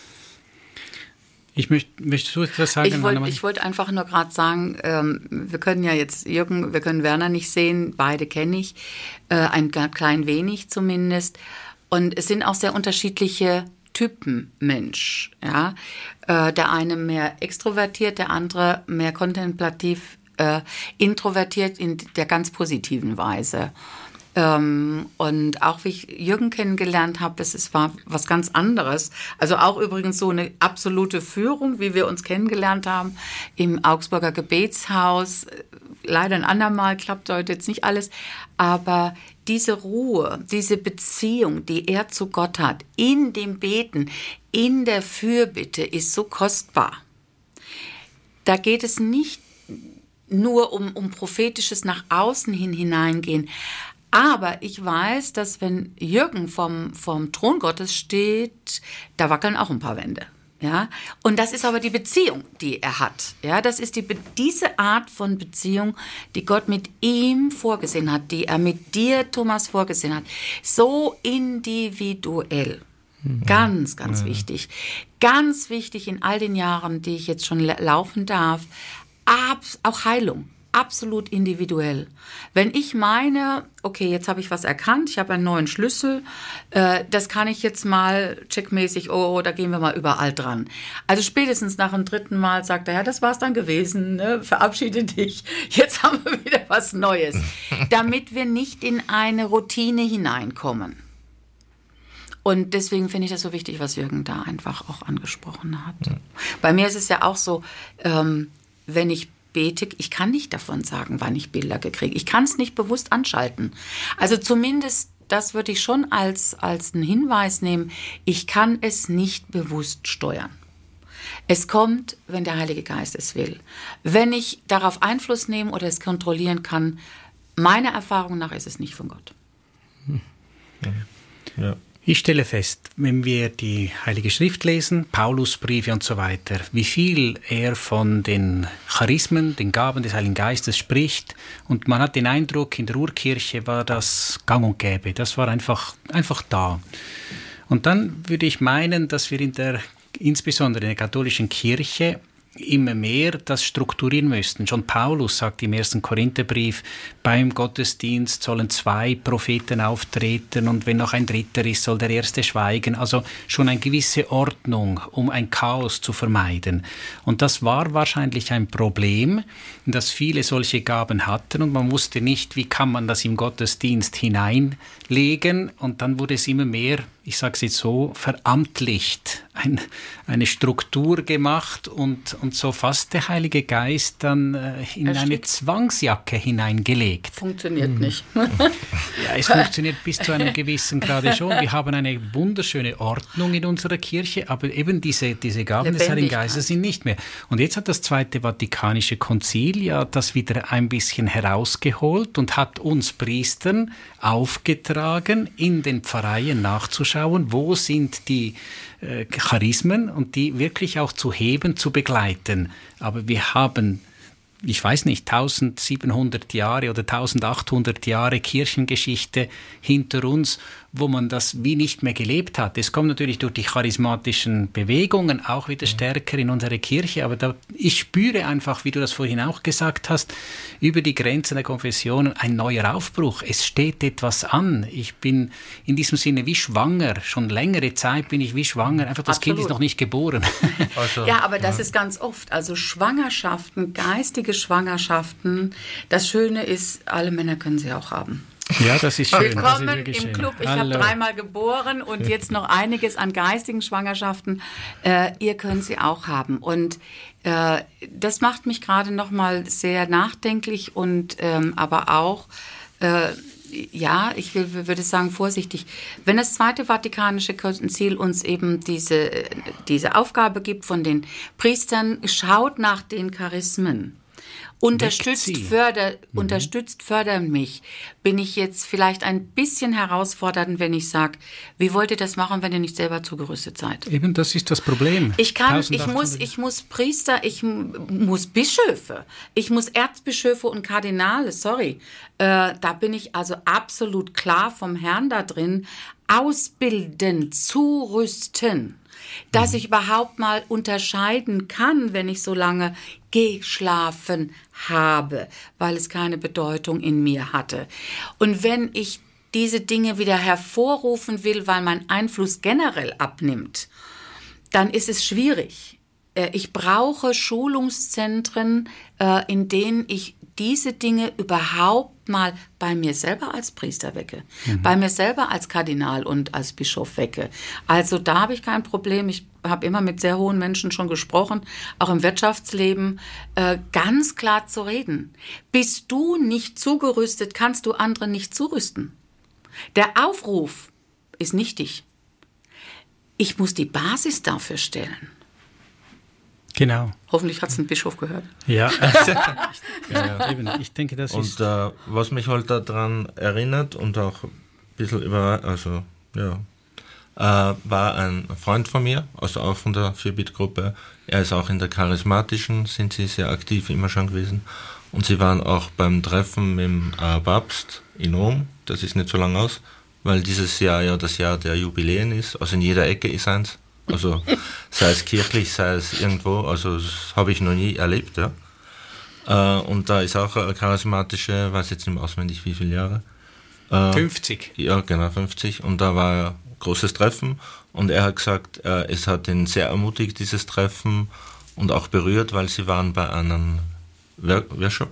Ich möchte, möchtest du etwas sagen? Ich wollte wollt einfach nur gerade sagen, ähm, wir können ja jetzt Jürgen, wir können Werner nicht sehen, beide kenne ich, äh, ein klein wenig zumindest. Und es sind auch sehr unterschiedliche Typen Mensch. Ja? Äh, der eine mehr extrovertiert, der andere mehr kontemplativ, äh, introvertiert in der ganz positiven Weise. Ähm, und auch wie ich Jürgen kennengelernt habe, es, es war was ganz anderes. Also auch übrigens so eine absolute Führung, wie wir uns kennengelernt haben im Augsburger Gebetshaus. Leider ein andermal, klappt heute jetzt nicht alles. Aber diese Ruhe, diese Beziehung, die er zu Gott hat, in dem Beten, in der Fürbitte, ist so kostbar. Da geht es nicht nur um, um prophetisches nach außen hin hineingehen. Aber ich weiß, dass wenn Jürgen vom, vom Thron Gottes steht, da wackeln auch ein paar Wände. Ja? Und das ist aber die Beziehung, die er hat. Ja? Das ist die, diese Art von Beziehung, die Gott mit ihm vorgesehen hat, die er mit dir, Thomas, vorgesehen hat. So individuell. Ganz, ganz ja. wichtig. Ganz wichtig in all den Jahren, die ich jetzt schon laufen darf, abs- auch Heilung. Absolut individuell. Wenn ich meine, okay, jetzt habe ich was erkannt, ich habe einen neuen Schlüssel, äh, das kann ich jetzt mal checkmäßig, oh, da gehen wir mal überall dran. Also spätestens nach dem dritten Mal sagt er, ja, das war's dann gewesen, ne? Verabschiede dich, jetzt haben wir wieder was Neues. Damit wir nicht in eine Routine hineinkommen. Und deswegen finde ich das so wichtig, was Jürgen da einfach auch angesprochen hat. Ja. Bei mir ist es ja auch so, ähm, wenn ich bete, ich kann nicht davon sagen, wann ich Bilder gekriegt. Ich kann es nicht bewusst anschalten. Also zumindest, das würde ich schon als, als einen Hinweis nehmen, ich kann es nicht bewusst steuern. Es kommt, wenn der Heilige Geist es will. Wenn ich darauf Einfluss nehmen oder es kontrollieren kann, meiner Erfahrung nach ist es nicht von Gott. Ja. Ich stelle fest, wenn wir die Heilige Schrift lesen, Paulusbriefe und so weiter, wie viel er von den Charismen, den Gaben des Heiligen Geistes spricht. Und man hat den Eindruck, in der Urkirche war das gang und gäbe. Das war einfach, einfach da. Und dann würde ich meinen, dass wir in der, insbesondere in der katholischen Kirche, immer mehr das strukturieren müssten. Schon Paulus sagt im ersten Korintherbrief, beim Gottesdienst sollen zwei Propheten auftreten und wenn noch ein dritter ist, soll der erste schweigen. Also schon eine gewisse Ordnung, um ein Chaos zu vermeiden. Und das war wahrscheinlich ein Problem, dass viele solche Gaben hatten und man wusste nicht, wie kann man das im Gottesdienst hineinlegen. Und dann wurde es immer mehr, ich sage es jetzt so, veramtlicht, ein, eine Struktur gemacht und, und so fast der Heilige Geist dann äh, in er eine Zwangsjacke hineingelegt. Funktioniert mhm. nicht. Ja, es funktioniert bis zu einem gewissen Grade schon. Wir haben eine wunderschöne Ordnung in unserer Kirche, aber eben diese, diese Gaben des Heiligen Geistes sind nicht mehr. Und jetzt hat das Zweite Vatikanische Konzil ja das wieder ein bisschen herausgeholt und hat uns Priestern aufgetragen, in den Pfarreien nachzuschauen, wo sind die äh, Charismen und die wirklich auch zu heben, zu begleiten. Aber wir haben, ich weiß nicht, tausendsiebenhundert Jahre oder tausendachthundert Jahre Kirchengeschichte hinter uns, wo man das wie nicht mehr gelebt hat. Es kommt natürlich durch die charismatischen Bewegungen auch wieder stärker in unsere Kirche, aber da, ich spüre einfach, wie du das vorhin auch gesagt hast, über die Grenzen der Konfessionen ein neuer Aufbruch. Es steht etwas an. Ich bin in diesem Sinne wie schwanger. Schon längere Zeit bin ich wie schwanger. Einfach das Absolut. Kind ist noch nicht geboren. Also, ja, aber das ja. ist ganz oft. Also Schwangerschaften, geistige Schwangerschaften. Das Schöne ist, alle Männer können sie auch haben. Ja, das ist schön. Willkommen das ist im Club. Ich habe dreimal geboren und jetzt noch einiges an geistigen Schwangerschaften. Äh, ihr könnt sie auch haben. Und äh, das macht mich gerade noch mal sehr nachdenklich und ähm, aber auch, äh, ja, ich will, würde sagen vorsichtig. Wenn das Zweite Vatikanische Konzil uns eben diese, diese Aufgabe gibt von den Priestern, schaut nach den Charismen. Unterstützt, förder, mhm. unterstützt, fördern mich. Bin ich jetzt vielleicht ein bisschen herausfordernd, wenn ich sage, wie wollt ihr das machen, wenn ihr nicht selber zugerüstet seid? Eben, das ist das Problem. Ich kann, ich muss, ich muss Priester, ich muss Bischöfe, ich muss Erzbischöfe und Kardinale, sorry. Äh, da bin ich also absolut klar vom Herrn da drin. Ausbilden, zurüsten. Dass ich überhaupt mal unterscheiden kann, wenn ich so lange geschlafen habe, weil es keine Bedeutung in mir hatte. Und wenn ich diese Dinge wieder hervorrufen will, weil mein Einfluss generell abnimmt, dann ist es schwierig. Ich brauche Schulungszentren, in denen ich diese Dinge überhaupt mal bei mir selber als Priester wecke, mhm. bei mir selber als Kardinal und als Bischof wecke. Also da habe ich kein Problem. Ich habe immer mit sehr hohen Menschen schon gesprochen, auch im Wirtschaftsleben, äh, ganz klar zu reden. Bist du nicht zugerüstet, kannst du andere nicht zurüsten. Der Aufruf ist nichtig. Ich muss die Basis dafür stellen. Genau. Hoffentlich hat es ein Bischof gehört. Ja, ja, ja. Eben. Ich denke, das und, ist... Und äh, was mich halt daran erinnert und auch ein bisschen über, also ja, äh, war ein Freund von mir, also auch von der vier-Bit-Gruppe. Er ist auch in der charismatischen, sind sie sehr aktiv immer schon gewesen. Und sie waren auch beim Treffen mit dem äh, Papst in Rom, das ist nicht so lange aus, weil dieses Jahr ja das Jahr der Jubiläen ist, also in jeder Ecke ist eins, also sei es kirchlich, sei es irgendwo, also das habe ich noch nie erlebt, ja. Äh, und da ist auch eine charismatische, weiß jetzt nicht mehr auswendig wie viele Jahre. Äh, fünfzig. Ja, genau, fünfzig. Und da war ein großes Treffen und er hat gesagt, äh, es hat ihn sehr ermutigt, dieses Treffen, und auch berührt, weil sie waren bei einem Work- Workshop.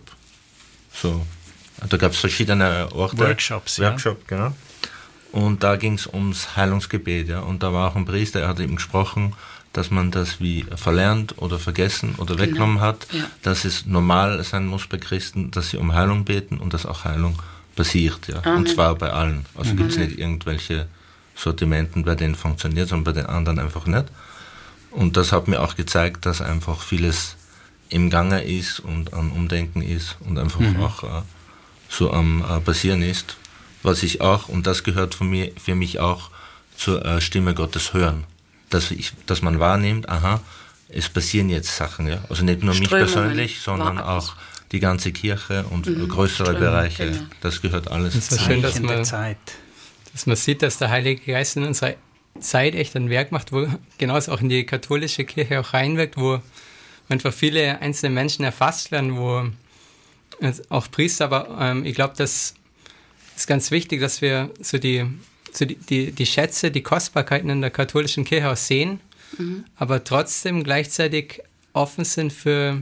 So, da gab es verschiedene Orte. Workshops, Workshop, ja. Genau. Und da ging es ums Heilungsgebet, ja. Und da war auch ein Priester, er hat eben gesprochen, dass man das wie verlernt oder vergessen oder weggenommen genau. hat, ja. dass es normal sein muss bei Christen, dass sie um Heilung beten und dass auch Heilung passiert, ja. Amen. Und zwar bei allen. Also Mhm. gibt es nicht irgendwelche Sortimenten, bei denen funktioniert, sondern bei den anderen einfach nicht. Und das hat mir auch gezeigt, dass einfach vieles im Gange ist und am Umdenken ist und einfach mhm. auch äh, so am äh, Passieren ist. Was ich auch, und das gehört von mir, für mich auch zur äh, Stimme Gottes hören. Dass, ich, dass man wahrnimmt, aha, es passieren jetzt Sachen. Ja? Also nicht nur mich persönlich, sondern auch die ganze Kirche und mhm. größere Strömungen, Bereiche. Genau. Das gehört alles. Es ist so schön, dass man, dass man sieht, dass der Heilige Geist in unserer Zeit echt ein Werk macht, wo genauso auch in die katholische Kirche auch reinwirkt, wo einfach viele einzelne Menschen erfasst werden, wo auch Priester, aber ähm, ich glaube, das ist ganz wichtig, dass wir so die, so die, die, die Schätze, die Kostbarkeiten in der katholischen Kirche auch sehen, mhm. aber trotzdem gleichzeitig offen sind für,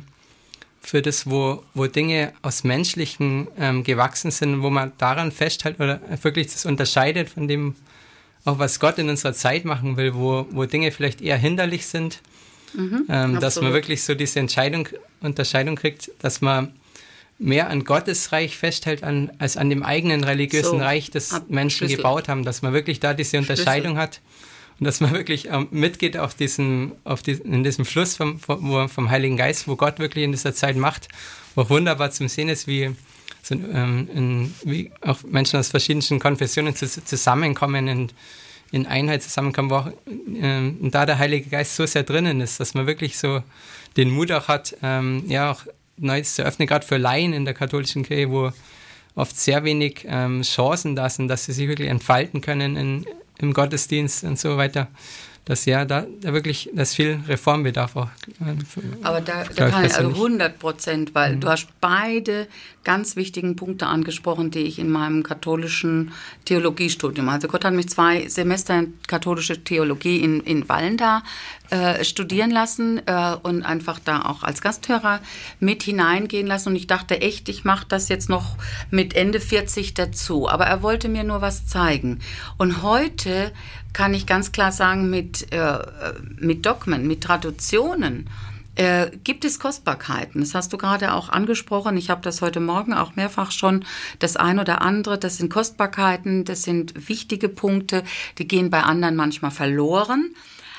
für das, wo, wo Dinge aus Menschlichen ähm, gewachsen sind, wo man daran festhält oder wirklich das unterscheidet von dem, auch was Gott in unserer Zeit machen will, wo, wo Dinge vielleicht eher hinderlich sind, mhm, ähm, dass man wirklich so diese Entscheidung, Unterscheidung kriegt, dass man mehr an Gottes Reich festhält an, als an dem eigenen religiösen so, Reich, das Menschen Schlüssel. gebaut haben, dass man wirklich da diese Unterscheidung Schlüssel. hat und dass man wirklich ähm, mitgeht auf diesen, auf die, in diesem Fluss vom, vom, vom Heiligen Geist, wo Gott wirklich in dieser Zeit macht, wo auch wunderbar zum Sehen ist, wie So, ähm, in, wie auch Menschen aus verschiedenen Konfessionen zu, zusammenkommen, in, in Einheit zusammenkommen, wo auch ähm, da der Heilige Geist so sehr drinnen ist, dass man wirklich so den Mut auch hat, ähm, ja auch Neues zu öffnen, gerade für Laien in der katholischen Kirche, wo oft sehr wenig ähm, Chancen da sind, dass sie sich wirklich entfalten können in, im Gottesdienst und so weiter. Dass ja, da, da wirklich, das viel Reformbedarf auch. Aber da, da kann ich also hundert Prozent, weil mhm. du hast beide ganz wichtigen Punkte angesprochen, die ich in meinem katholischen Theologiestudium, also Gott hat mich zwei Semester in katholische Theologie in, in Wallenda äh, studieren lassen äh, und einfach da auch als Gasthörer mit hineingehen lassen und ich dachte echt, ich mache das jetzt noch mit Ende vierzig dazu, aber er wollte mir nur was zeigen und heute kann ich ganz klar sagen, mit, äh, mit Dogmen, mit Traditionen äh, gibt es Kostbarkeiten. Das hast du gerade auch angesprochen. Ich habe das heute Morgen auch mehrfach schon, das ein oder andere, das sind Kostbarkeiten, das sind wichtige Punkte, die gehen bei anderen manchmal verloren.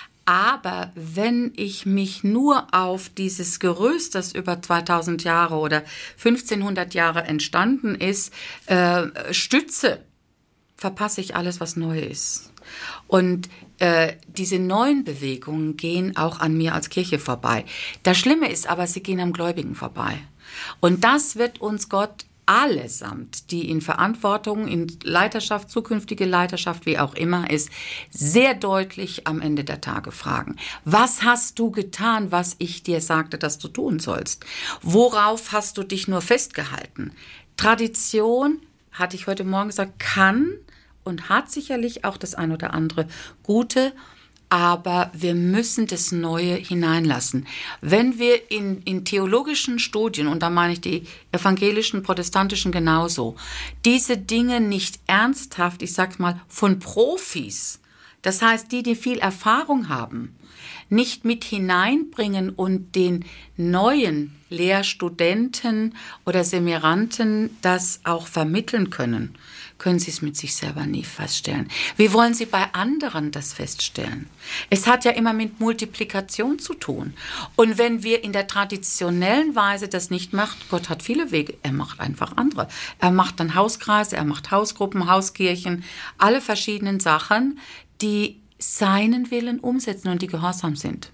Aber wenn ich mich nur auf dieses Gerüst, das über zweitausend Jahre oder fünfzehnhundert Jahre entstanden ist, äh, stütze, verpasse ich alles, was neu ist. Und äh, diese neuen Bewegungen gehen auch an mir als Kirche vorbei. Das Schlimme ist aber, sie gehen am Gläubigen vorbei. Und das wird uns Gott allesamt, die in Verantwortung, in Leiterschaft, zukünftige Leiterschaft, wie auch immer ist, sehr deutlich am Ende der Tage fragen. Was hast du getan, was ich dir sagte, dass du tun sollst? Worauf hast du dich nur festgehalten? Tradition, hatte ich heute Morgen gesagt, kann und hat sicherlich auch das ein oder andere Gute, aber wir müssen das Neue hineinlassen. Wenn wir in, in theologischen Studien, und da meine ich die evangelischen, protestantischen genauso, diese Dinge nicht ernsthaft, ich sag's mal, von Profis, das heißt die, die viel Erfahrung haben, nicht mit hineinbringen und den neuen Lehrstudenten oder Semiranten das auch vermitteln können, können Sie es mit sich selber nie feststellen. Wie wollen Sie bei anderen das feststellen? Es hat ja immer mit Multiplikation zu tun. Und wenn wir in der traditionellen Weise das nicht machen, Gott hat viele Wege, er macht einfach andere. Er macht dann Hauskreise, er macht Hausgruppen, Hauskirchen, alle verschiedenen Sachen, die seinen Willen umsetzen und die gehorsam sind.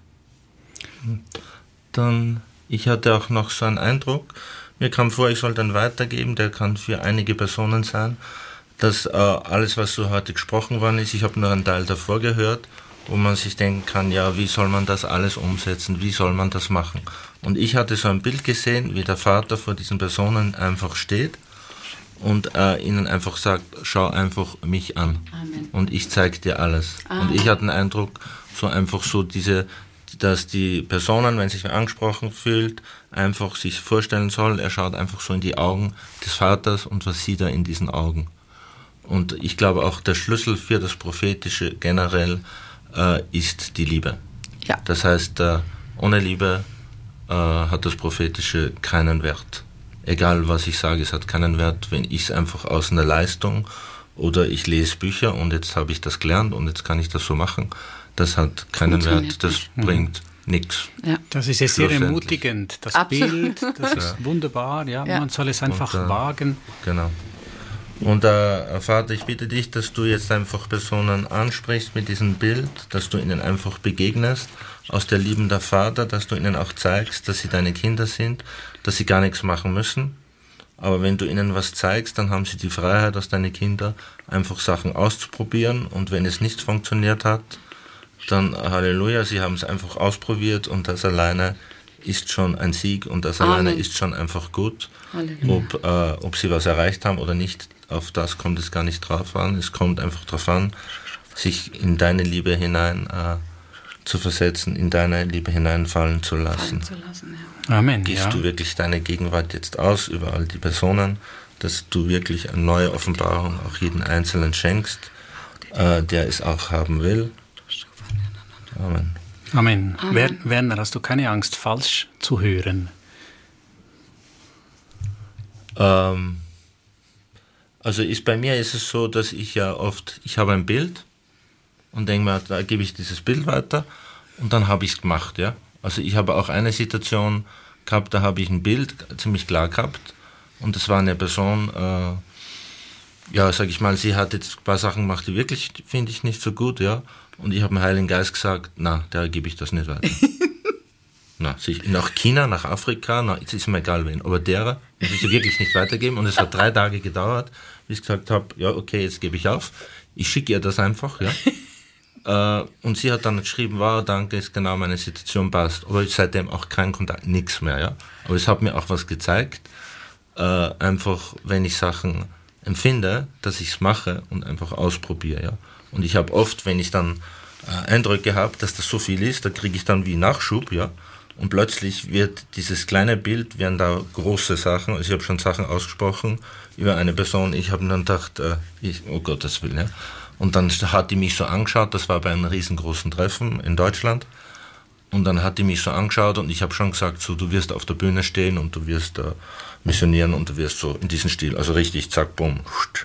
Dann, ich hatte auch noch so einen Eindruck, mir kam vor, ich soll dann weitergeben, der kann für einige Personen sein, dass äh, alles, was so heute gesprochen worden ist, ich habe nur einen Teil davor gehört, wo man sich denken kann, ja, wie soll man das alles umsetzen, wie soll man das machen? Und ich hatte so ein Bild gesehen, wie der Vater vor diesen Personen einfach steht und äh, ihnen einfach sagt, schau einfach mich an. Amen. Und ich zeige dir alles. Amen. Und ich hatte den Eindruck, so einfach so diese, dass die Personen, wenn sich wer angesprochen fühlt, einfach sich vorstellen soll, er schaut einfach so in die Augen des Vaters und was sieht er in diesen Augen. Und ich glaube auch, der Schlüssel für das Prophetische generell äh, ist die Liebe. Ja. Das heißt, äh, ohne Liebe äh, hat das Prophetische keinen Wert. Egal, was ich sage, es hat keinen Wert, wenn ich es einfach aus einer Leistung oder ich lese Bücher und jetzt habe ich das gelernt und jetzt kann ich das so machen. Das hat keinen Wert, das mhm. bringt nichts. Ja. Das ist jetzt sehr ermutigend. Das Absolut. Bild, das ist ja. wunderbar. Ja, ja. Man soll es einfach und, äh, wagen. Genau. Und äh, Vater, ich bitte dich, dass du jetzt einfach Personen ansprichst mit diesem Bild, dass du ihnen einfach begegnest, aus der Liebe der Vater, dass du ihnen auch zeigst, dass sie deine Kinder sind, dass sie gar nichts machen müssen. Aber wenn du ihnen was zeigst, dann haben sie die Freiheit, als deine Kinder einfach Sachen auszuprobieren. Und wenn es nicht funktioniert hat, dann Halleluja, sie haben es einfach ausprobiert und das alleine ist schon ein Sieg und das Amen. Alleine ist schon einfach gut. Ob, äh, ob sie was erreicht haben oder nicht, auf das kommt es gar nicht drauf an. Es kommt einfach darauf an, sich in deine Liebe hinein äh, zu versetzen, in deine Liebe hineinfallen zu lassen. Zu lassen ja. Amen. Gibst ja. du wirklich deine Gegenwart jetzt aus über all die Personen, dass du wirklich eine neue Offenbarung auch jeden Einzelnen schenkst, äh, der es auch haben will. Amen. Amen. Amen. Werner, hast du keine Angst, falsch zu hören? Ähm, also ist, bei mir ist es so, dass ich ja oft, ich habe ein Bild und denke mir, da gebe ich dieses Bild weiter und dann habe ich es gemacht. Ja? Also ich habe auch eine Situation gehabt, da habe ich ein Bild ziemlich klar gehabt und das war eine Person, äh, ja, sag ich mal, sie hat jetzt ein paar Sachen gemacht, die wirklich, finde ich, nicht so gut, ja. Und ich habe dem Heiligen Geist gesagt, na, der gebe ich das nicht weiter. na, nach China, nach Afrika, na, es ist mir egal wen, aber derer muss ich wirklich nicht weitergeben. Und es hat drei Tage gedauert, bis ich gesagt habe, ja, okay, jetzt gebe ich auf. Ich schicke ihr das einfach, ja. äh, und sie hat dann geschrieben, wow, danke, ist genau meine Situation, passt. Aber seitdem auch kein Kontakt, nichts mehr, ja. Aber es hat mir auch was gezeigt, äh, einfach, wenn ich Sachen empfinde, dass ich es mache und einfach ausprobiere, ja. Und ich habe oft, wenn ich dann äh, Eindrücke habe, dass das so viel ist, da kriege ich dann wie Nachschub, ja. Und plötzlich wird dieses kleine Bild, werden da große Sachen, also ich habe schon Sachen ausgesprochen über eine Person, ich habe dann gedacht, äh, ich, oh Gottes Willen, ja. Und dann hat die mich so angeschaut, das war bei einem riesengroßen Treffen in Deutschland. Und dann hat die mich so angeschaut und ich habe schon gesagt, so, du wirst auf der Bühne stehen und du wirst äh, missionieren und du wirst so in diesem Stil, also richtig, zack, bumm,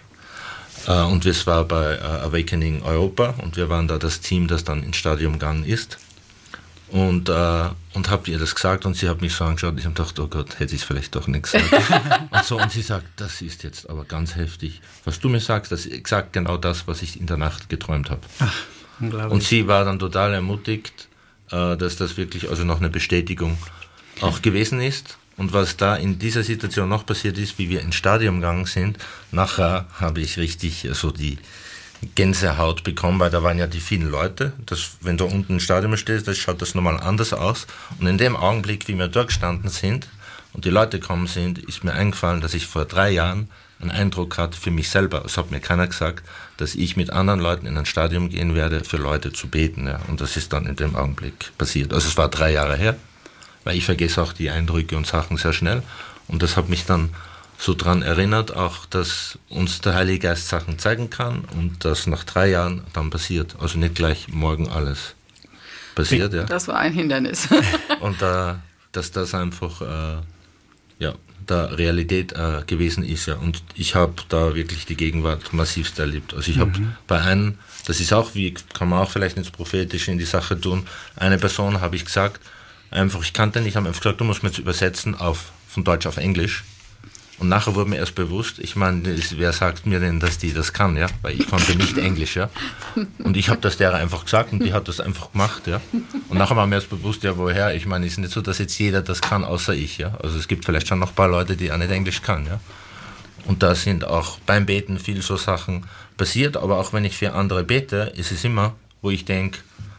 Uh, und es war bei uh, Awakening Europa und wir waren da das Team, das dann ins Stadion gegangen ist und, uh, und habe ihr das gesagt und sie hat mich so angeschaut und ich habe gedacht, oh Gott, hätte ich es vielleicht doch nicht gesagt. und, so, und sie sagt, das ist jetzt aber ganz heftig. Was du mir sagst, das ist exakt genau das, was ich in der Nacht geträumt habe. Und sie war dann total ermutigt, uh, dass das wirklich also noch eine Bestätigung auch gewesen ist. Und was da in dieser Situation noch passiert ist, wie wir ins Stadion gegangen sind, nachher habe ich richtig so die Gänsehaut bekommen, weil da waren ja die vielen Leute. Das, wenn du unten im Stadion stehst, das schaut das nochmal anders aus. Und in dem Augenblick, wie wir dort gestanden sind und die Leute gekommen sind, ist mir eingefallen, dass ich vor drei Jahren einen Eindruck hatte für mich selber. Es hat mir keiner gesagt, dass ich mit anderen Leuten in ein Stadion gehen werde, für Leute zu beten. Ja. Und das ist dann in dem Augenblick passiert. Also es war drei Jahre her. Weil ich vergesse auch die Eindrücke und Sachen sehr schnell. Und das hat mich dann so daran erinnert, auch, dass uns der Heilige Geist Sachen zeigen kann und das nach drei Jahren dann passiert. Also nicht gleich morgen alles passiert. Ja. Das war ein Hindernis. Und äh, dass das einfach äh, ja, da Realität äh, gewesen ist. Ja. Und ich habe da wirklich die Gegenwart massivst erlebt. Also ich habe mhm. bei einem, das ist auch, wie kann man auch vielleicht ins Prophetische in die Sache tun, eine Person habe ich gesagt, einfach, ich kannte nicht, ich habe einfach gesagt, du musst mir jetzt übersetzen auf, von Deutsch auf Englisch. Und nachher wurde mir erst bewusst, ich meine, wer sagt mir denn, dass die das kann, ja? Weil ich konnte nicht Englisch, ja. Und ich habe das der einfach gesagt und die hat das einfach gemacht, ja. Und nachher war mir erst bewusst, ja, woher? Ich meine, es ist nicht so, dass jetzt jeder das kann, außer ich, ja. Also es gibt vielleicht schon noch ein paar Leute, die auch nicht Englisch kann, ja. Und da sind auch beim Beten viel so Sachen passiert, aber auch wenn ich für andere bete, ist es immer, wo ich denke,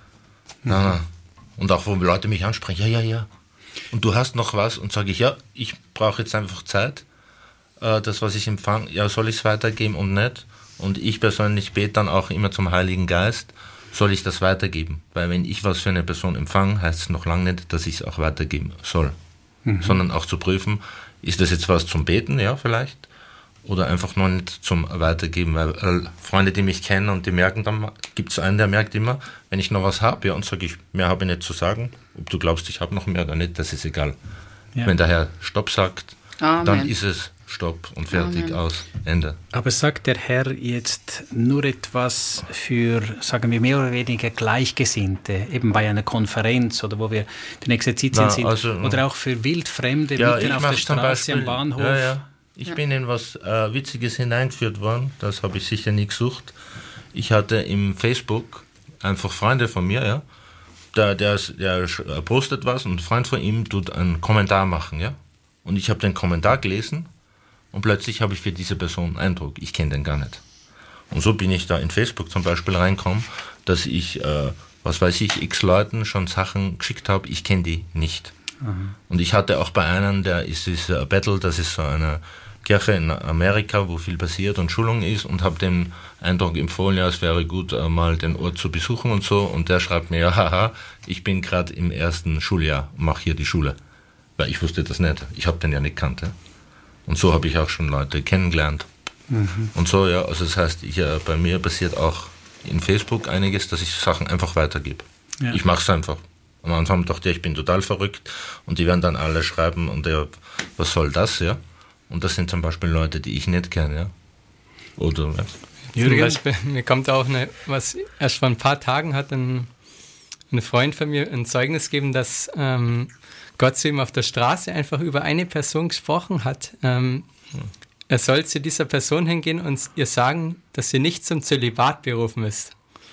na, na. Und auch wo Leute mich ansprechen, ja, ja, ja. Und du hast noch was? Und sage ich, ja, ich brauche jetzt einfach Zeit. Äh, das, was ich empfange, ja, soll ich es weitergeben und nicht? Und ich persönlich bete dann auch immer zum Heiligen Geist, soll ich das weitergeben? Weil wenn ich was für eine Person empfange, heißt es noch lange nicht, dass ich es auch weitergeben soll. Mhm. Sondern auch zu prüfen, ist das jetzt was zum Beten, ja, vielleicht? Oder einfach noch nicht zum Weitergeben, weil äh, Freunde, die mich kennen und die merken dann, gibt es einen, der merkt immer, wenn ich noch was habe, ja, und sage ich, mehr habe ich nicht zu sagen, ob du glaubst, ich habe noch mehr oder nicht, das ist egal. Ja. Wenn der Herr Stopp sagt, Amen. Dann ist es Stopp und fertig, Amen. Aus, Ende. Aber sagt der Herr jetzt nur etwas für, sagen wir, mehr oder weniger Gleichgesinnte, eben bei einer Konferenz oder wo wir den Exerzitien Na, sind, also, oder auch für Wildfremde ja, mitten auf der Straße, Beispiel, am Bahnhof? Ja, ja. Ich ja. bin in was äh, Witziges hineingeführt worden, das habe ich sicher nie gesucht. Ich hatte im Facebook einfach Freunde von mir, ja, der, der, der postet was und ein Freund von ihm tut einen Kommentar machen, ja. Und ich habe den Kommentar gelesen und plötzlich habe ich für diese Person einen Eindruck, ich kenne den gar nicht. Und so bin ich da in Facebook zum Beispiel reingekommen, dass ich, äh, was weiß ich, x Leuten schon Sachen geschickt habe, ich kenne die nicht. Mhm. Und ich hatte auch bei einem, der ist, ist uh, Bethel, das ist so eine Kirche in Amerika, wo viel passiert und Schulung ist, und habe den Eindruck empfohlen, ja, es wäre gut, mal den Ort zu besuchen und so. Und der schreibt mir, ja, haha, ich bin gerade im ersten Schuljahr, mache hier die Schule. Weil ich wusste das nicht, ich habe den ja nicht gekannt. Ja? Und so habe ich auch schon Leute kennengelernt. Mhm. Und so, ja, also das heißt, ich, ja, bei mir passiert auch in Facebook einiges, dass ich Sachen einfach weitergebe. Ja. Ich mache es einfach. Am Anfang dachte ich, ich bin total verrückt, und die werden dann alle schreiben, und ja, was soll das, ja? Und das sind zum Beispiel Leute, die ich nicht kenne, ja. Oder, ja. Zum Beispiel, mir kommt auch eine, was erst vor ein paar Tagen hat ein, ein Freund von mir ein Zeugnis gegeben, dass ähm, Gott zu ihm auf der Straße einfach über eine Person gesprochen hat. Ähm, hm. Er soll zu dieser Person hingehen und ihr sagen, dass sie nicht zum Zölibat berufen ist.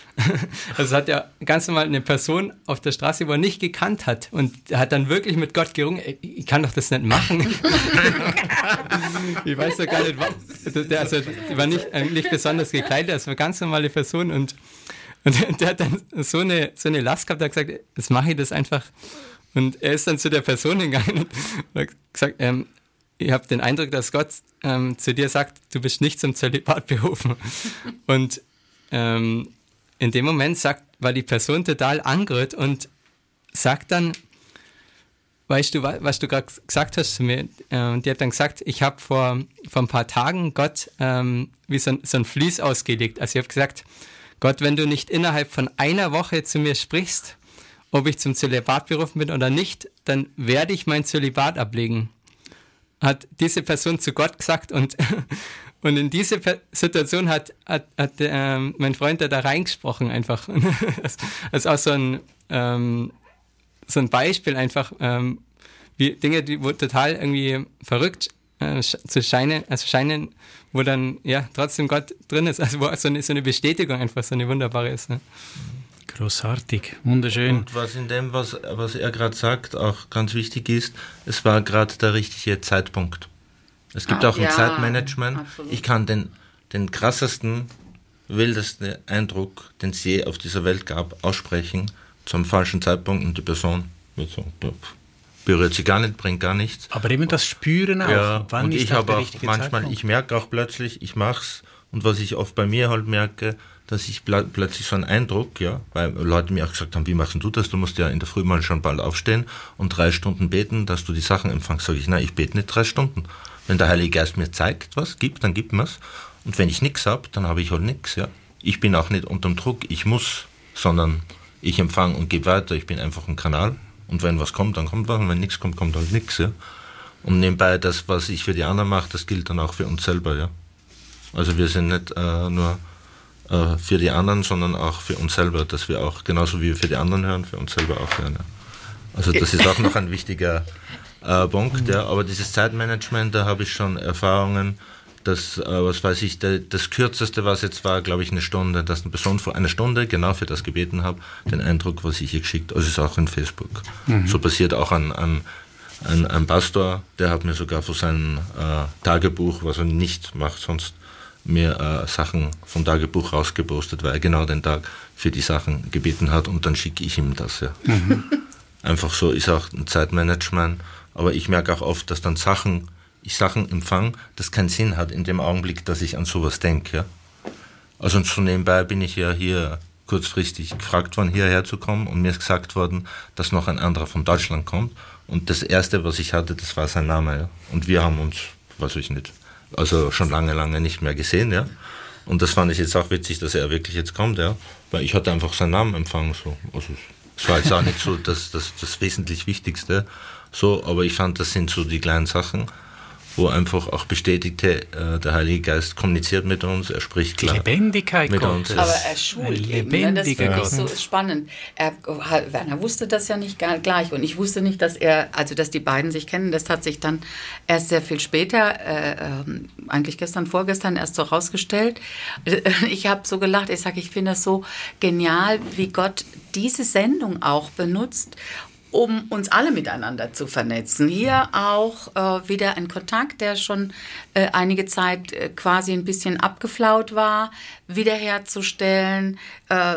Also hat er ganz normal eine Person auf der Straße, wo er nicht gekannt hat, und er hat dann wirklich mit Gott gerungen, ich kann doch das nicht machen. Ich weiß doch gar nicht, was. Der, also, der war nicht, nicht besonders gekleidet, das war eine ganz normale Person, und, und der hat dann so eine, so eine Last gehabt, der hat gesagt, jetzt mache ich das einfach. Und er ist dann zu der Person hingegangen und hat gesagt, ähm, ich habe den Eindruck, dass Gott ähm, zu dir sagt, du bist nicht zum Zölibat berufen. Und ähm, in dem Moment sagt, war die Person total angerührt und sagt dann, weißt du, was du gerade gesagt hast zu mir? Und die hat dann gesagt, ich habe vor, vor ein paar Tagen Gott ähm, wie so ein, so ein Vlies ausgelegt. Also ich habe gesagt, Gott, wenn du nicht innerhalb von einer Woche zu mir sprichst, ob ich zum Zölibat berufen bin oder nicht, dann werde ich mein Zölibat ablegen. Hat diese Person zu Gott gesagt, und Und in diese Situation hat, hat, hat ähm, mein Freund da reingesprochen einfach. Das ist auch so ein, ähm, so ein Beispiel einfach, ähm, wie Dinge, die wo total irgendwie verrückt äh, zu scheinen, also scheinen, wo dann ja trotzdem Gott drin ist, also wo so eine, so eine Bestätigung einfach so eine wunderbare ist. Ne? Großartig, wunderschön. Und was in dem, was, was er gerade sagt, auch ganz wichtig ist, es war gerade der richtige Zeitpunkt. Es gibt ah, auch ein ja, Zeitmanagement. Absolut. Ich kann den, den krassesten, wildesten Eindruck, den es je auf dieser Welt gab, aussprechen zum falschen Zeitpunkt, und die Person wird so, berührt sie gar nicht, bringt gar nichts. Aber eben das Spüren auch. Ja, wann und ist ich habe auch manchmal, Zeitpunkt? Ich merke auch plötzlich, ich mach's, und was ich oft bei mir halt merke, dass ich pl- plötzlich so einen Eindruck, ja, weil Leute mir auch gesagt haben, wie machst du das? Du musst ja in der Früh mal schon bald aufstehen und drei Stunden beten, dass du die Sachen empfängst. Sage ich, nein, ich bete nicht drei Stunden. Wenn der Heilige Geist mir zeigt, was gibt, dann gibt mir's. Und wenn ich nichts habe, dann habe ich halt nichts. Ja. Ich bin auch nicht unterm Druck, ich muss, sondern ich empfange und gebe weiter. Ich bin einfach ein Kanal. Und wenn was kommt, dann kommt was. Und wenn nichts kommt, kommt halt nichts. Ja. Und nebenbei, das, was ich für die anderen mache, das gilt dann auch für uns selber. Ja. Also wir sind nicht äh, nur äh, für die anderen, sondern auch für uns selber, dass wir auch, genauso wie wir für die anderen hören, für uns selber auch hören. Ja. Also das ist auch noch ein wichtiger Äh, Punkt, ja, aber dieses Zeitmanagement, da habe ich schon Erfahrungen, dass, äh, was weiß ich, der, das Kürzeste, was jetzt war, glaube ich, eine Stunde, dass eine Person vor einer Stunde genau für das gebeten habe, den Eindruck, was ich ihr geschickt, also ist auch in Facebook. Mhm. So passiert auch an, an ein, ein Pastor, der hat mir sogar von seinem äh, Tagebuch, was er nicht macht sonst, mir äh, Sachen vom Tagebuch rausgepostet, weil er genau den Tag für die Sachen gebeten hat und dann schicke ich ihm das. Ja. Mhm. Einfach so ist auch ein Zeitmanagement, aber ich merke auch oft, dass dann Sachen, ich Sachen empfange, das keinen Sinn hat in dem Augenblick, dass ich an sowas denke. Ja. Also so nebenbei bin ich ja hier kurzfristig gefragt worden, hierher zu kommen und mir ist gesagt worden, dass noch ein anderer von Deutschland kommt und das Erste, was ich hatte, das war sein Name. Ja. Und wir haben uns, weiß ich nicht, also schon lange, lange nicht mehr gesehen. Ja. Und das fand ich jetzt auch witzig, dass er wirklich jetzt kommt, ja, weil ich hatte einfach seinen Namen empfangen. So. Also es war jetzt auch nicht so das, das, das wesentlich Wichtigste, so, aber ich fand, das sind so die kleinen Sachen, wo einfach auch bestätigte, äh, der Heilige Geist kommuniziert mit uns, er spricht klar. Die Lebendigkeit mit Gottes. uns. Aber er schult eben, ne? Das finde ich so spannend. Er, Werner wusste das ja nicht gar, gleich und ich wusste nicht, dass er, also dass die beiden sich kennen, das hat sich dann erst sehr viel später, äh, äh, eigentlich gestern, vorgestern erst so rausgestellt. Ich habe so gelacht, ich sage, ich finde das so genial, wie Gott diese Sendung auch benutzt, um uns alle miteinander zu vernetzen. Hier auch äh, wieder ein Kontakt, der schon äh, einige Zeit äh, quasi ein bisschen abgeflaut war, wiederherzustellen. Äh,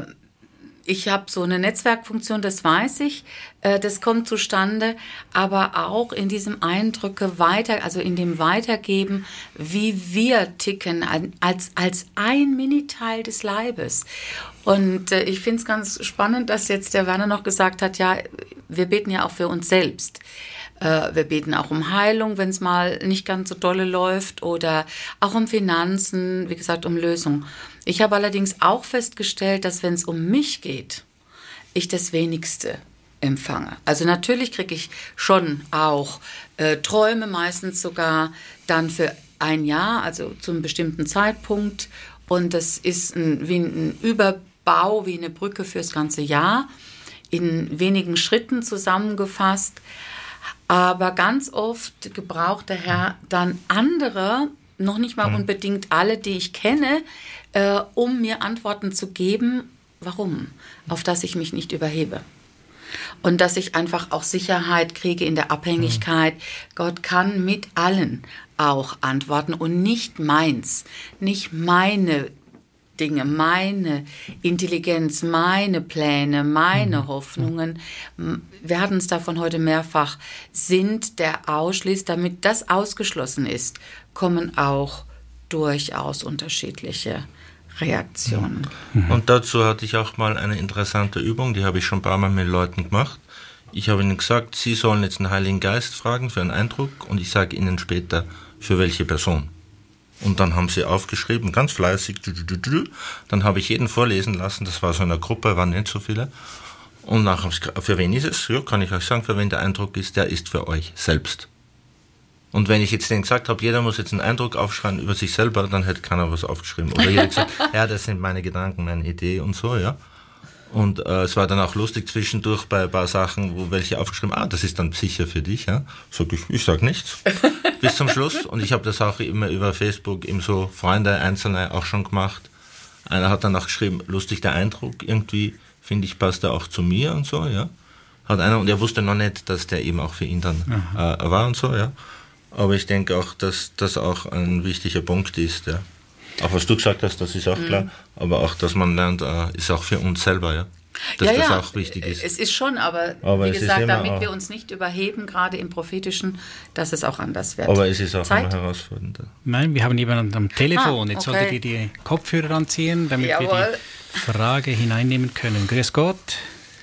ich habe so eine Netzwerkfunktion, das weiß ich, äh, das kommt zustande, aber auch in diesem Eindrücke weiter, also in dem Weitergeben, wie wir ticken, als, als ein Miniteil des Leibes. Und äh, ich finde es ganz spannend, dass jetzt der Werner noch gesagt hat, ja, wir beten ja auch für uns selbst. Äh, wir beten auch um Heilung, wenn es mal nicht ganz so dolle läuft oder auch um Finanzen, wie gesagt, um Lösung. Ich habe allerdings auch festgestellt, dass wenn es um mich geht, ich das Wenigste empfange. Also natürlich kriege ich schon auch äh, Träume, meistens sogar dann für ein Jahr, also zu einem bestimmten Zeitpunkt. Und das ist ein, wie ein Überbau, wie eine Brücke fürs ganze Jahr, in wenigen Schritten zusammengefasst. Aber ganz oft gebraucht der Herr dann andere, noch nicht mal unbedingt alle, die ich kenne, äh, um mir Antworten zu geben, warum, auf das ich mich nicht überhebe. Und dass ich einfach auch Sicherheit kriege in der Abhängigkeit. Mhm. Gott kann mit allen auch antworten und nicht meins, nicht meine Dinge, meine Intelligenz, meine Pläne, meine mhm. Hoffnungen. Wir hatten es davon heute mehrfach, sind der Ausschluss, damit das ausgeschlossen ist, kommen auch durchaus unterschiedliche Reaktionen. Mhm. Und dazu hatte ich auch mal eine interessante Übung, die habe ich schon ein paar Mal mit Leuten gemacht. Ich habe ihnen gesagt, sie sollen jetzt den Heiligen Geist fragen für einen Eindruck und ich sage ihnen später, für welche Person. Und dann haben sie aufgeschrieben, ganz fleißig, dann habe ich jeden vorlesen lassen, das war so in einer Gruppe, waren nicht so viele. Und nachher, für wen ist es? Ja, kann ich euch sagen, für wen der Eindruck ist, der ist für euch selbst. Und wenn ich jetzt denen gesagt habe, jeder muss jetzt einen Eindruck aufschreiben über sich selber, dann hätte keiner was aufgeschrieben. Oder jeder gesagt, ja, das sind meine Gedanken, meine Idee und so, ja. Und äh, es war dann auch lustig zwischendurch bei ein paar Sachen, wo welche aufgeschrieben, ah, das ist dann sicher für dich, ja. Sag ich, ich sag nichts. Bis zum Schluss. Und ich habe das auch immer über Facebook, eben so Freunde, Einzelne auch schon gemacht. Einer hat dann auch geschrieben, lustig der Eindruck, irgendwie, finde ich, passt er auch zu mir und so, ja. Hat einer, und er wusste noch nicht, dass der eben auch für ihn dann äh, war und so, ja. Aber ich denke auch, dass das auch ein wichtiger Punkt ist, ja. Auch was du gesagt hast, das ist auch mhm. klar. Aber auch, dass man lernt, äh, ist auch für uns selber, ja. Dass ja, das ja, auch wichtig ist. Es ist schon, aber, aber wie gesagt, damit wir uns nicht überheben, gerade im Prophetischen, dass es auch anders wird. Aber es ist auch Zeit? immer herausfordernder. Nein, wir haben jemanden am Telefon. Ah, Jetzt okay. solltet ihr die Kopfhörer anziehen, damit Jawohl. wir die Frage hineinnehmen können. Grüß Gott.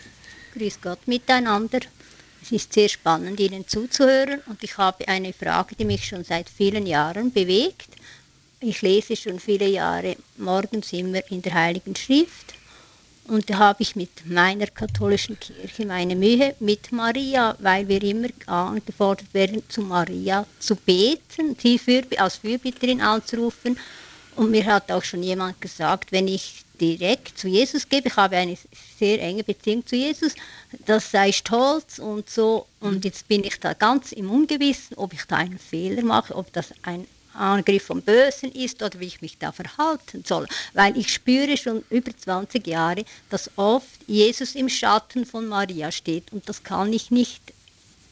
Grüß Gott miteinander. Es ist sehr spannend, Ihnen zuzuhören und ich habe eine Frage, die mich schon seit vielen Jahren bewegt. Ich lese schon viele Jahre morgens immer in der Heiligen Schrift und da habe ich mit meiner katholischen Kirche meine Mühe mit Maria, weil wir immer angefordert werden, zu Maria zu beten, sie für, als Fürbitterin anzurufen. Und mir hat auch schon jemand gesagt, wenn ich direkt zu Jesus gebe, ich habe eine sehr enge Beziehung zu Jesus, das sei stolz und so. Und jetzt bin ich da ganz im Ungewissen, ob ich da einen Fehler mache, ob das ein Angriff vom Bösen ist oder wie ich mich da verhalten soll. Weil ich spüre schon über zwanzig Jahre, dass oft Jesus im Schatten von Maria steht und das kann ich nicht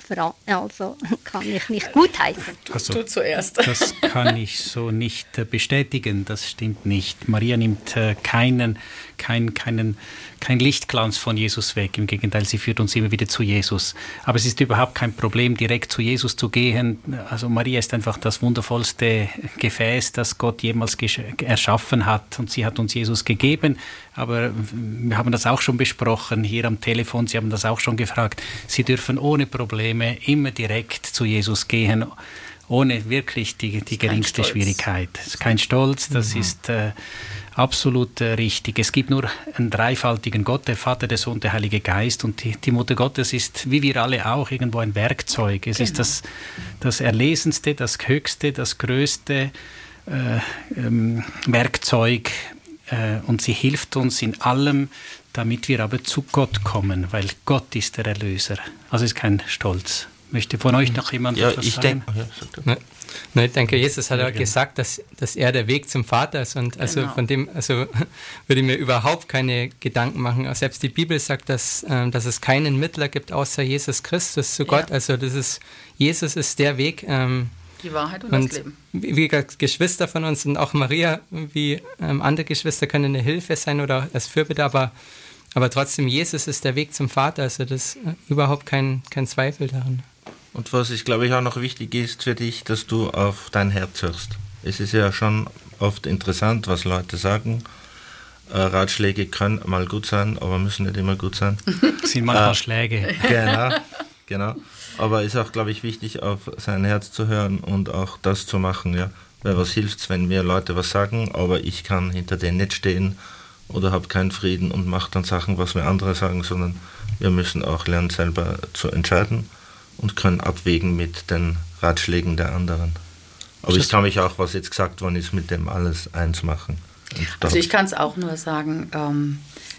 Also kann ich nicht gutheißen. Also, du zuerst. Das kann ich so nicht äh, bestätigen, das stimmt nicht. Maria nimmt äh, keinen, kein, keinen, kein Lichtglanz von Jesus weg. Im Gegenteil, sie führt uns immer wieder zu Jesus. Aber es ist überhaupt kein Problem, direkt zu Jesus zu gehen. Also Maria ist einfach das wundervollste Gefäß, das Gott jemals erschaffen hat. Und sie hat uns Jesus gegeben. Aber wir haben das auch schon besprochen hier am Telefon. Sie haben das auch schon gefragt. Sie dürfen ohne Probleme immer direkt zu Jesus gehen, ohne wirklich die, die geringste Schwierigkeit. Das ist kein Stolz, das mhm. ist äh, absolut äh, richtig. Es gibt nur einen dreifaltigen Gott, der Vater, der Sohn, der Heilige Geist. Und die, die Mutter Gottes ist, wie wir alle auch, irgendwo ein Werkzeug. Es genau. ist das, das Erlesenste, das Höchste, das Größte äh, ähm, Werkzeug. Äh, und sie hilft uns in allem, damit wir aber zu Gott kommen, weil Gott ist der Erlöser. Also ist kein Stolz. Möchte von euch noch jemand ja, etwas ich sagen? Denk, ja, Nein, ich denke, Jesus hat ja gesagt, dass, dass er der Weg zum Vater ist. Und also genau. von dem also würde ich mir überhaupt keine Gedanken machen. Selbst die Bibel sagt, dass, ähm, dass es keinen Mittler gibt, außer Jesus Christus zu ja. Gott. Also das ist, Jesus ist der Weg. Ähm, die Wahrheit und, und das Leben. Wie, wie Geschwister von uns und auch Maria, wie ähm, andere Geschwister können eine Hilfe sein oder als Fürbitte, aber, aber trotzdem, Jesus ist der Weg zum Vater. Also das ist überhaupt kein, kein Zweifel daran. Und was ich glaube ich auch noch wichtig ist für dich, dass du auf dein Herz hörst. Es ist ja schon oft interessant, was Leute sagen. Äh, Ratschläge können mal gut sein, aber müssen nicht immer gut sein. Sind manchmal äh, Schläge. Genau, genau. Aber es ist auch, glaube ich, wichtig, auf sein Herz zu hören und auch das zu machen. Ja. Weil was hilft, wenn mir Leute was sagen, aber ich kann hinter denen nicht stehen oder habe keinen Frieden und mache dann Sachen, was mir andere sagen, sondern wir müssen auch lernen, selber zu entscheiden und können abwägen mit den Ratschlägen der anderen. Aber ich kann mich auch, was jetzt gesagt worden ist, mit dem alles eins machen. Also ich kann es auch nur sagen, ähm,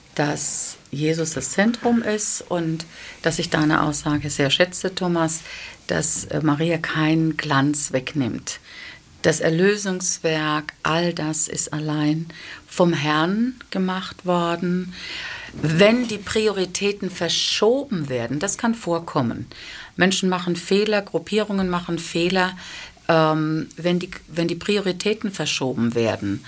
dass Jesus das Zentrum ist und dass ich deine Aussage sehr schätze, Thomas, dass äh, Maria keinen Glanz wegnimmt. Das Erlösungswerk, all das ist allein vom Herrn gemacht worden. Wenn die Prioritäten verschoben werden, das kann vorkommen. Menschen machen Fehler, Gruppierungen machen Fehler. Ähm, wenn die, wenn die Prioritäten verschoben werden,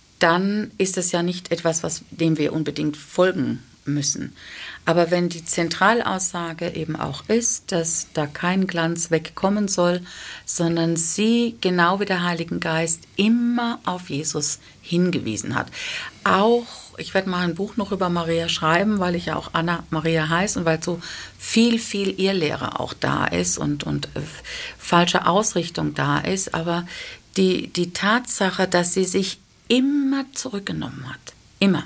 dann ist es ja nicht etwas, was, dem wir unbedingt folgen müssen. Aber wenn die Zentralaussage eben auch ist, dass da kein Glanz wegkommen soll, sondern sie, genau wie der Heilige Geist, immer auf Jesus hingewiesen hat. Auch, ich werde mal ein Buch noch über Maria schreiben, weil ich ja auch Anna Maria heiße und weil so viel, viel Irrlehre auch da ist und, und äh, falsche Ausrichtung da ist. Aber die, die Tatsache, dass sie sich immer zurückgenommen hat, immer.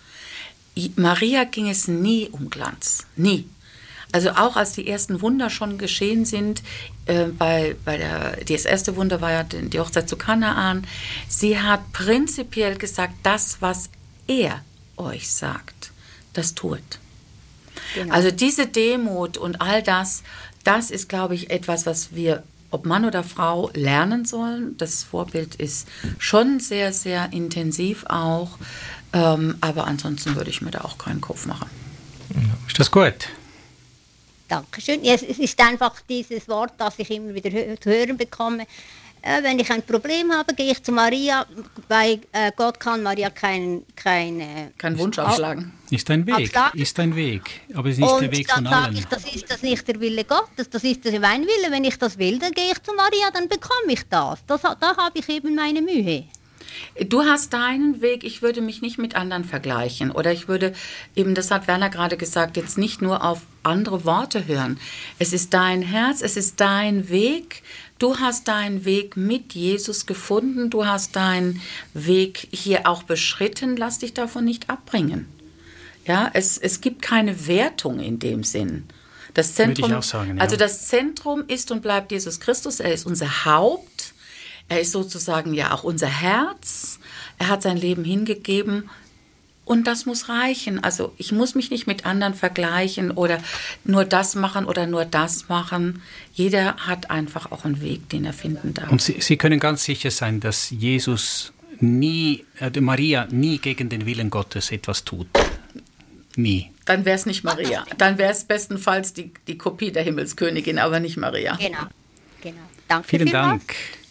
Maria ging es nie um Glanz, nie. Also auch als die ersten Wunder schon geschehen sind, äh, bei, bei der, das erste Wunder war ja die Hochzeit zu Kanaan, sie hat prinzipiell gesagt, das, was er euch sagt, das tut. Genau. Also diese Demut und all das, das ist, glaube ich, etwas, was wir, ob Mann oder Frau, lernen sollen. Das Vorbild ist schon sehr, sehr intensiv auch. Ähm, aber ansonsten würde ich mir da auch keinen Kopf machen. Ist das gut? Dankeschön. Ja, es ist einfach dieses Wort, das ich immer wieder hö- zu hören bekomme. Äh, wenn ich ein Problem habe, gehe ich zu Maria. Bei äh, Gott kann Maria keinen kein, äh, kein Wunsch aufschlagen. Ist ein Weg, Abschlagen. ist ein Weg. Aber es ist nicht und der Weg dann von sage allen. ich, das ist das nicht der Wille Gottes, das ist mein Wille. Wenn ich das will, dann gehe ich zu Maria, dann bekomme ich das. das da habe ich eben meine Mühe. Du hast deinen Weg, ich würde mich nicht mit anderen vergleichen oder ich würde eben, das hat Werner gerade gesagt, jetzt nicht nur auf andere Worte hören. Es ist dein Herz, es ist dein Weg. Du hast deinen Weg mit Jesus gefunden, du hast deinen Weg hier auch beschritten, lass dich davon nicht abbringen. Ja, es, es gibt keine Wertung in dem Sinn. Das Zentrum, würde ich auch sagen, ja. Also das Zentrum ist und bleibt Jesus Christus, er ist unser Haupt. Er ist sozusagen ja auch unser Herz. Er hat sein Leben hingegeben und das muss reichen. Also ich muss mich nicht mit anderen vergleichen oder nur das machen oder nur das machen. Jeder hat einfach auch einen Weg, den er finden darf. Und Sie, Sie können ganz sicher sein, dass Jesus nie, äh, Maria nie gegen den Willen Gottes etwas tut. Nie. Dann wäre es nicht Maria. Dann wäre es bestenfalls die, die Kopie der Himmelskönigin, aber nicht Maria. Genau, genau. Danke Vielen vielmals. Dank.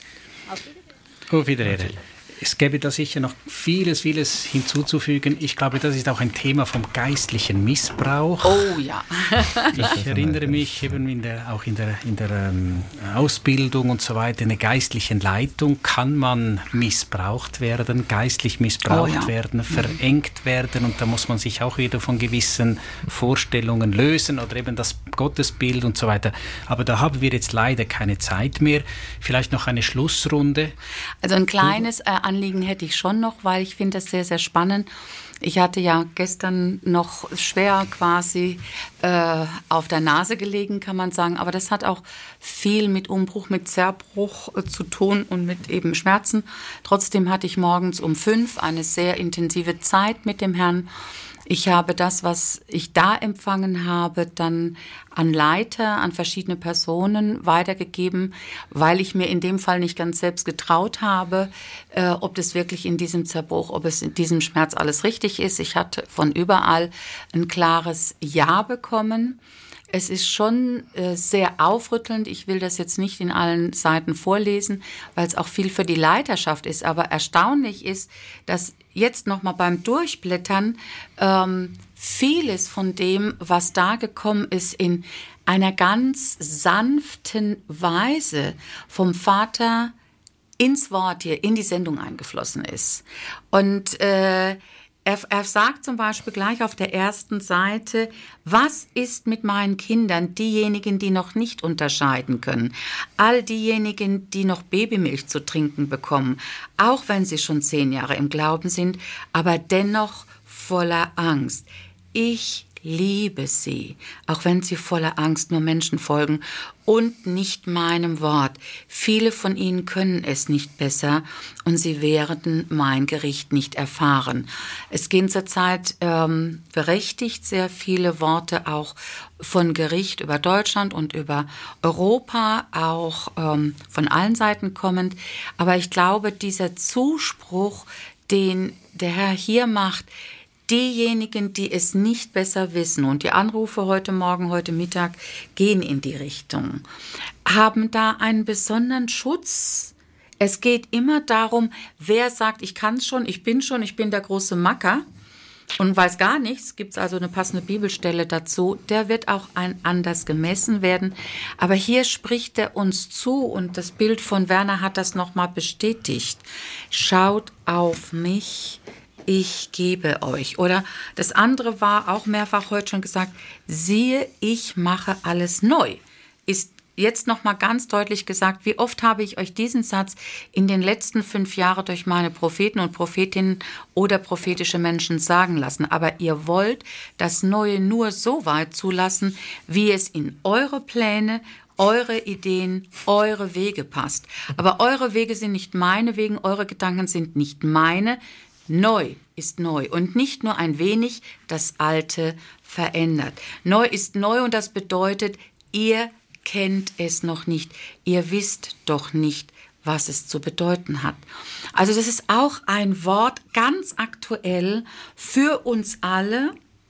Auf Wiedersehen. Es gäbe da sicher noch vieles, vieles hinzuzufügen. Ich glaube, das ist auch ein Thema vom geistlichen Missbrauch. Oh ja. Ich erinnere mich eben in der, auch in der, in der ähm, Ausbildung und so weiter, in der geistlichen Leitung kann man missbraucht werden, geistlich missbraucht Oh ja. werden, verengt werden, und da muss man sich auch wieder von gewissen Vorstellungen lösen oder eben das Gottesbild und so weiter. Aber da haben wir jetzt leider keine Zeit mehr. Vielleicht noch eine Schlussrunde. Also ein kleines äh, Anliegen hätte ich schon noch, weil ich finde das sehr, sehr spannend. Ich hatte ja gestern noch schwer quasi äh, auf der Nase gelegen, kann man sagen. Aber das hat auch viel mit Umbruch, mit Zerbruch äh, zu tun und mit eben Schmerzen. Trotzdem hatte ich morgens um fünf eine sehr intensive Zeit mit dem Herrn. Ich habe das, was ich da empfangen habe, dann an Leiter, an verschiedene Personen weitergegeben, weil ich mir in dem Fall nicht ganz selbst getraut habe, äh, ob das wirklich in diesem Zerbruch, ob es in diesem Schmerz alles richtig ist. Ich hatte von überall ein klares Ja bekommen. Es ist schon äh, sehr aufrüttelnd. Ich will das jetzt nicht in allen Seiten vorlesen, weil es auch viel für die Leiterschaft ist. Aber erstaunlich ist, dass jetzt nochmal beim Durchblättern ähm, vieles von dem, was da gekommen ist, in einer ganz sanften Weise vom Vater ins Wort hier, in die Sendung eingeflossen ist. Und äh, Er, er sagt zum Beispiel gleich auf der ersten Seite, was ist mit meinen Kindern, diejenigen, die noch nicht unterscheiden können, all diejenigen, die noch Babymilch zu trinken bekommen, auch wenn sie schon zehn Jahre im Glauben sind, aber dennoch voller Angst. Ich liebe sie, auch wenn sie voller Angst nur Menschen folgen und nicht meinem Wort. Viele von ihnen können es nicht besser und sie werden mein Gericht nicht erfahren. Es gehen zurzeit ähm, berechtigt sehr viele Worte auch von Gericht über Deutschland und über Europa, auch ähm, von allen Seiten kommend. Aber ich glaube, dieser Zuspruch, den der Herr hier macht, diejenigen, die es nicht besser wissen, und die Anrufe heute Morgen, heute Mittag gehen in die Richtung, haben da einen besonderen Schutz. Es geht immer darum, wer sagt, ich kann es schon, ich bin schon, ich bin der große Macker und weiß gar nichts, gibt es also eine passende Bibelstelle dazu, der wird auch ein anders gemessen werden. Aber hier spricht er uns zu, und das Bild von Werner hat das nochmal bestätigt. Schaut auf mich, ich gebe euch. Oder das andere war auch mehrfach heute schon gesagt, siehe, ich mache alles neu. Ist jetzt noch mal ganz deutlich gesagt, wie oft habe ich euch diesen Satz in den letzten fünf Jahren durch meine Propheten und Prophetinnen oder prophetische Menschen sagen lassen. Aber ihr wollt das Neue nur so weit zulassen, wie es in eure Pläne, eure Ideen, eure Wege passt. Aber eure Wege sind nicht meine Wege, eure Gedanken sind nicht meine. Neu ist neu und nicht nur ein wenig das Alte verändert. Neu ist neu und das bedeutet, ihr kennt es noch nicht. Ihr wisst doch nicht, was es zu bedeuten hat. Also das ist auch ein Wort ganz aktuell für uns alle,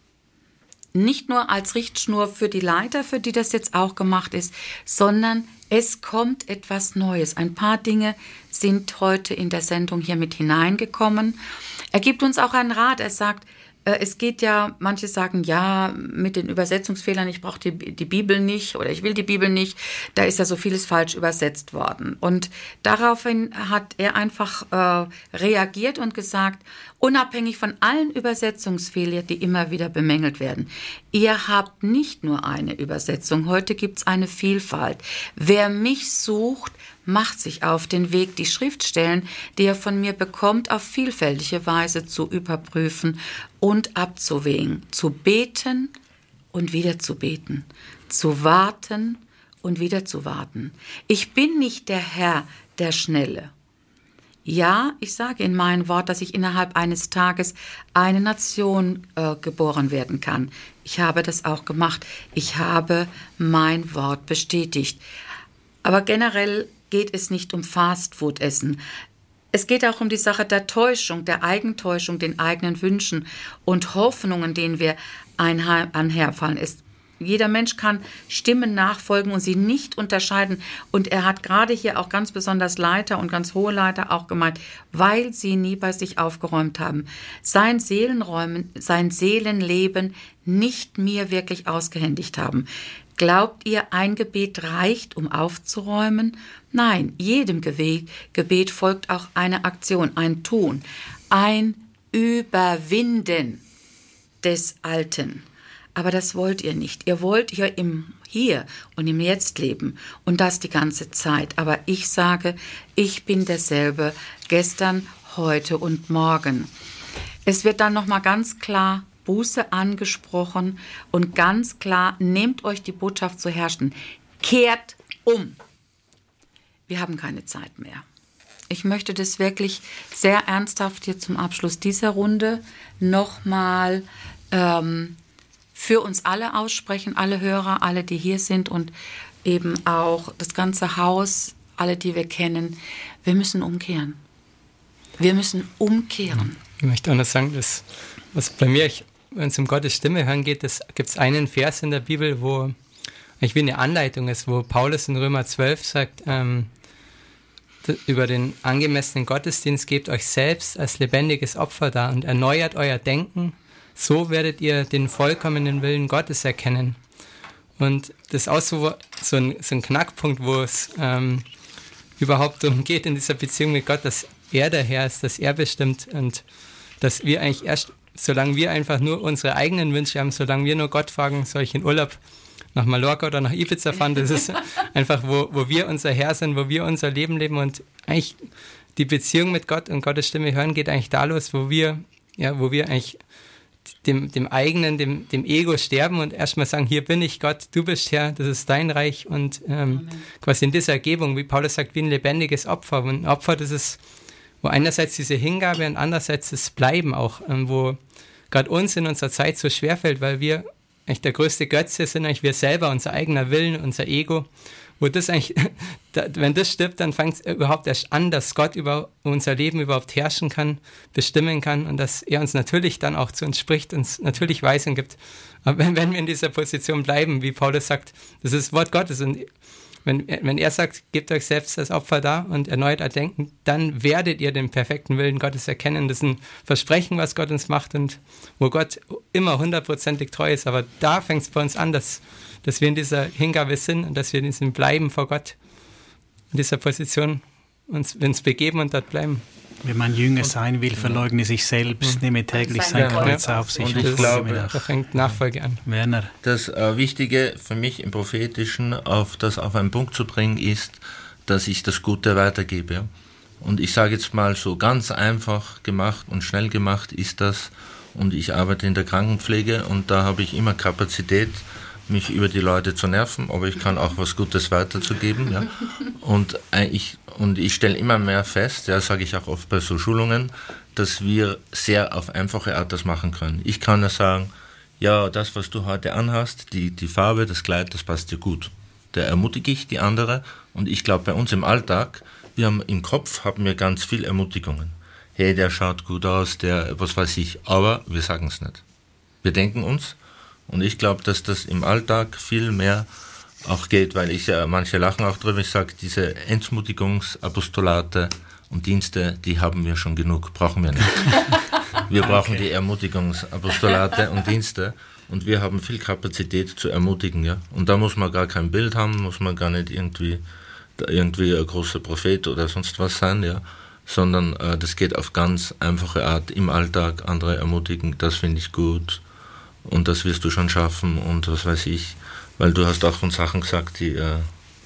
nicht nur als Richtschnur für die Leiter, für die das jetzt auch gemacht ist, sondern es kommt etwas Neues. Ein paar Dinge sind heute in der Sendung hier mit hineingekommen. Er gibt uns auch einen Rat. Er sagt, äh, es geht ja, manche sagen, ja, mit den Übersetzungsfehlern, ich brauche die, die Bibel nicht oder ich will die Bibel nicht. Da ist ja so vieles falsch übersetzt worden. Und daraufhin hat er einfach äh, reagiert und gesagt, unabhängig von allen Übersetzungsfehlern, die immer wieder bemängelt werden, ihr habt nicht nur eine Übersetzung, heute gibt es eine Vielfalt. Wer mich sucht, macht sich auf den Weg, die Schriftstellen, die er von mir bekommt, auf vielfältige Weise zu überprüfen und abzuwägen, zu beten und wieder zu beten, zu warten und wieder zu warten. Ich bin nicht der Herr der Schnelle. Ja, ich sage in meinem Wort, dass ich innerhalb eines Tages eine Nation äh, geboren werden kann. Ich habe das auch gemacht. Ich habe mein Wort bestätigt. Aber generell geht es nicht um Fastfood-Essen. Es geht auch um die Sache der Täuschung, der Eigentäuschung, den eigenen Wünschen und Hoffnungen, denen wir einherfallen. Es, jeder Mensch kann Stimmen nachfolgen und sie nicht unterscheiden. Und er hat gerade hier auch ganz besonders Leiter und ganz hohe Leiter auch gemeint, weil sie nie bei sich aufgeräumt haben. Sein Seelenräumen, sein Seelenleben nicht mir wirklich ausgehändigt haben. Glaubt ihr, ein Gebet reicht, um aufzuräumen? Nein, jedem Gebet, Gebet folgt auch eine Aktion, ein Tun, ein Überwinden des Alten. Aber das wollt ihr nicht. Ihr wollt hier im Hier und im Jetzt leben und das die ganze Zeit. Aber ich sage, ich bin derselbe, gestern, heute und morgen. Es wird dann nochmal ganz klar Buße angesprochen und ganz klar, nehmt euch die Botschaft zu herrschen. Kehrt um. Wir haben keine Zeit mehr. Ich möchte das wirklich sehr ernsthaft hier zum Abschluss dieser Runde nochmal ähm, für uns alle aussprechen, alle Hörer, alle, die hier sind und eben auch das ganze Haus, alle, die wir kennen. Wir müssen umkehren. Wir müssen umkehren. Ich möchte auch noch sagen, dass, was bei mir, ich, wenn es um Gottes Stimme hören geht, gibt es einen Vers in der Bibel, wo eigentlich wie eine Anleitung ist, wo Paulus in Römer zwölf sagt, ähm, über den angemessenen Gottesdienst, gebt euch selbst als lebendiges Opfer dar und erneuert euer Denken, so werdet ihr den vollkommenen Willen Gottes erkennen. Und das ist auch so, so, ein, so ein Knackpunkt, wo es ähm, überhaupt darum geht in dieser Beziehung mit Gott, dass er der Herr ist, dass er bestimmt und dass wir eigentlich erst, solange wir einfach nur unsere eigenen Wünsche haben, solange wir nur Gott fragen, soll ich in Urlaub nach Mallorca oder nach Ibiza fahren, das ist einfach, wo, wo wir unser Herr sind, wo wir unser Leben leben und eigentlich die Beziehung mit Gott und Gottes Stimme hören geht eigentlich da los, wo wir, ja, wo wir eigentlich dem, dem eigenen, dem, dem Ego sterben und erstmal sagen, hier bin ich Gott, du bist Herr, das ist dein Reich und ähm, quasi in dieser Ergebung, wie Paulus sagt, wie ein lebendiges Opfer. Und ein Opfer, das ist, wo einerseits diese Hingabe und andererseits das Bleiben auch, ähm, wo gerade uns in unserer Zeit so schwerfällt, weil wir eigentlich der größte Götze sind eigentlich wir selber, unser eigener Willen, unser Ego, wo das eigentlich, wenn das stirbt, dann fängt es überhaupt erst an, dass Gott über unser Leben überhaupt herrschen kann, bestimmen kann und dass er uns natürlich dann auch zu uns spricht, uns natürlich Weisung gibt. Aber wenn, wenn wir in dieser Position bleiben, wie Paulus sagt, das ist das Wort Gottes und wenn, wenn er sagt, gebt euch selbst das Opfer dar und erneuert erdenken, dann werdet ihr den perfekten Willen Gottes erkennen. Das ist ein Versprechen, was Gott uns macht und wo Gott immer hundertprozentig treu ist. Aber da fängt es bei uns an, dass, dass wir in dieser Hingabe sind und dass wir in diesem Bleiben vor Gott, in dieser Position uns, uns begeben und dort bleiben. Wenn man Jünger sein will, verleugne sich selbst, nehme täglich sein Kreuz auf sich. Und ich glaube, da fängt Nachfolge an. Werner. Das äh, Wichtige für mich im Prophetischen, auf das auf einen Punkt zu bringen, ist, dass ich das Gute weitergebe. Ja? Und ich sage jetzt mal so ganz einfach gemacht und schnell gemacht ist das. Und ich arbeite in der Krankenpflege und da habe ich immer Kapazität, mich über die Leute zu nerven, aber ich kann auch was Gutes weiterzugeben. Ja. Und äh, ich, und ich stelle immer mehr fest, ja, sage ich auch oft bei so Schulungen, dass wir sehr auf einfache Art das machen können. Ich kann ja sagen, ja, das, was du heute anhast, die, die Farbe, das Kleid, das passt dir gut. Da ermutige ich die andere und ich glaube, bei uns im Alltag, wir haben im Kopf haben wir ganz viel Ermutigungen. Hey, der schaut gut aus, der, was weiß ich, aber wir sagen es nicht. Wir denken uns. Und ich glaube, dass das im Alltag viel mehr auch geht, weil ich ja, manche lachen auch drüber, ich sage, diese Entmutigungsapostolate und Dienste, die haben wir schon genug, brauchen wir nicht. Wir brauchen okay. die Ermutigungsapostolate und Dienste und wir haben viel Kapazität zu ermutigen. Ja? Und da muss man gar kein Bild haben, muss man gar nicht irgendwie, irgendwie ein großer Prophet oder sonst was sein, ja? Sondern äh, das geht auf ganz einfache Art im Alltag, andere ermutigen, das finde ich gut. Und das wirst du schon schaffen und was weiß ich, weil du hast auch von Sachen gesagt, die, äh,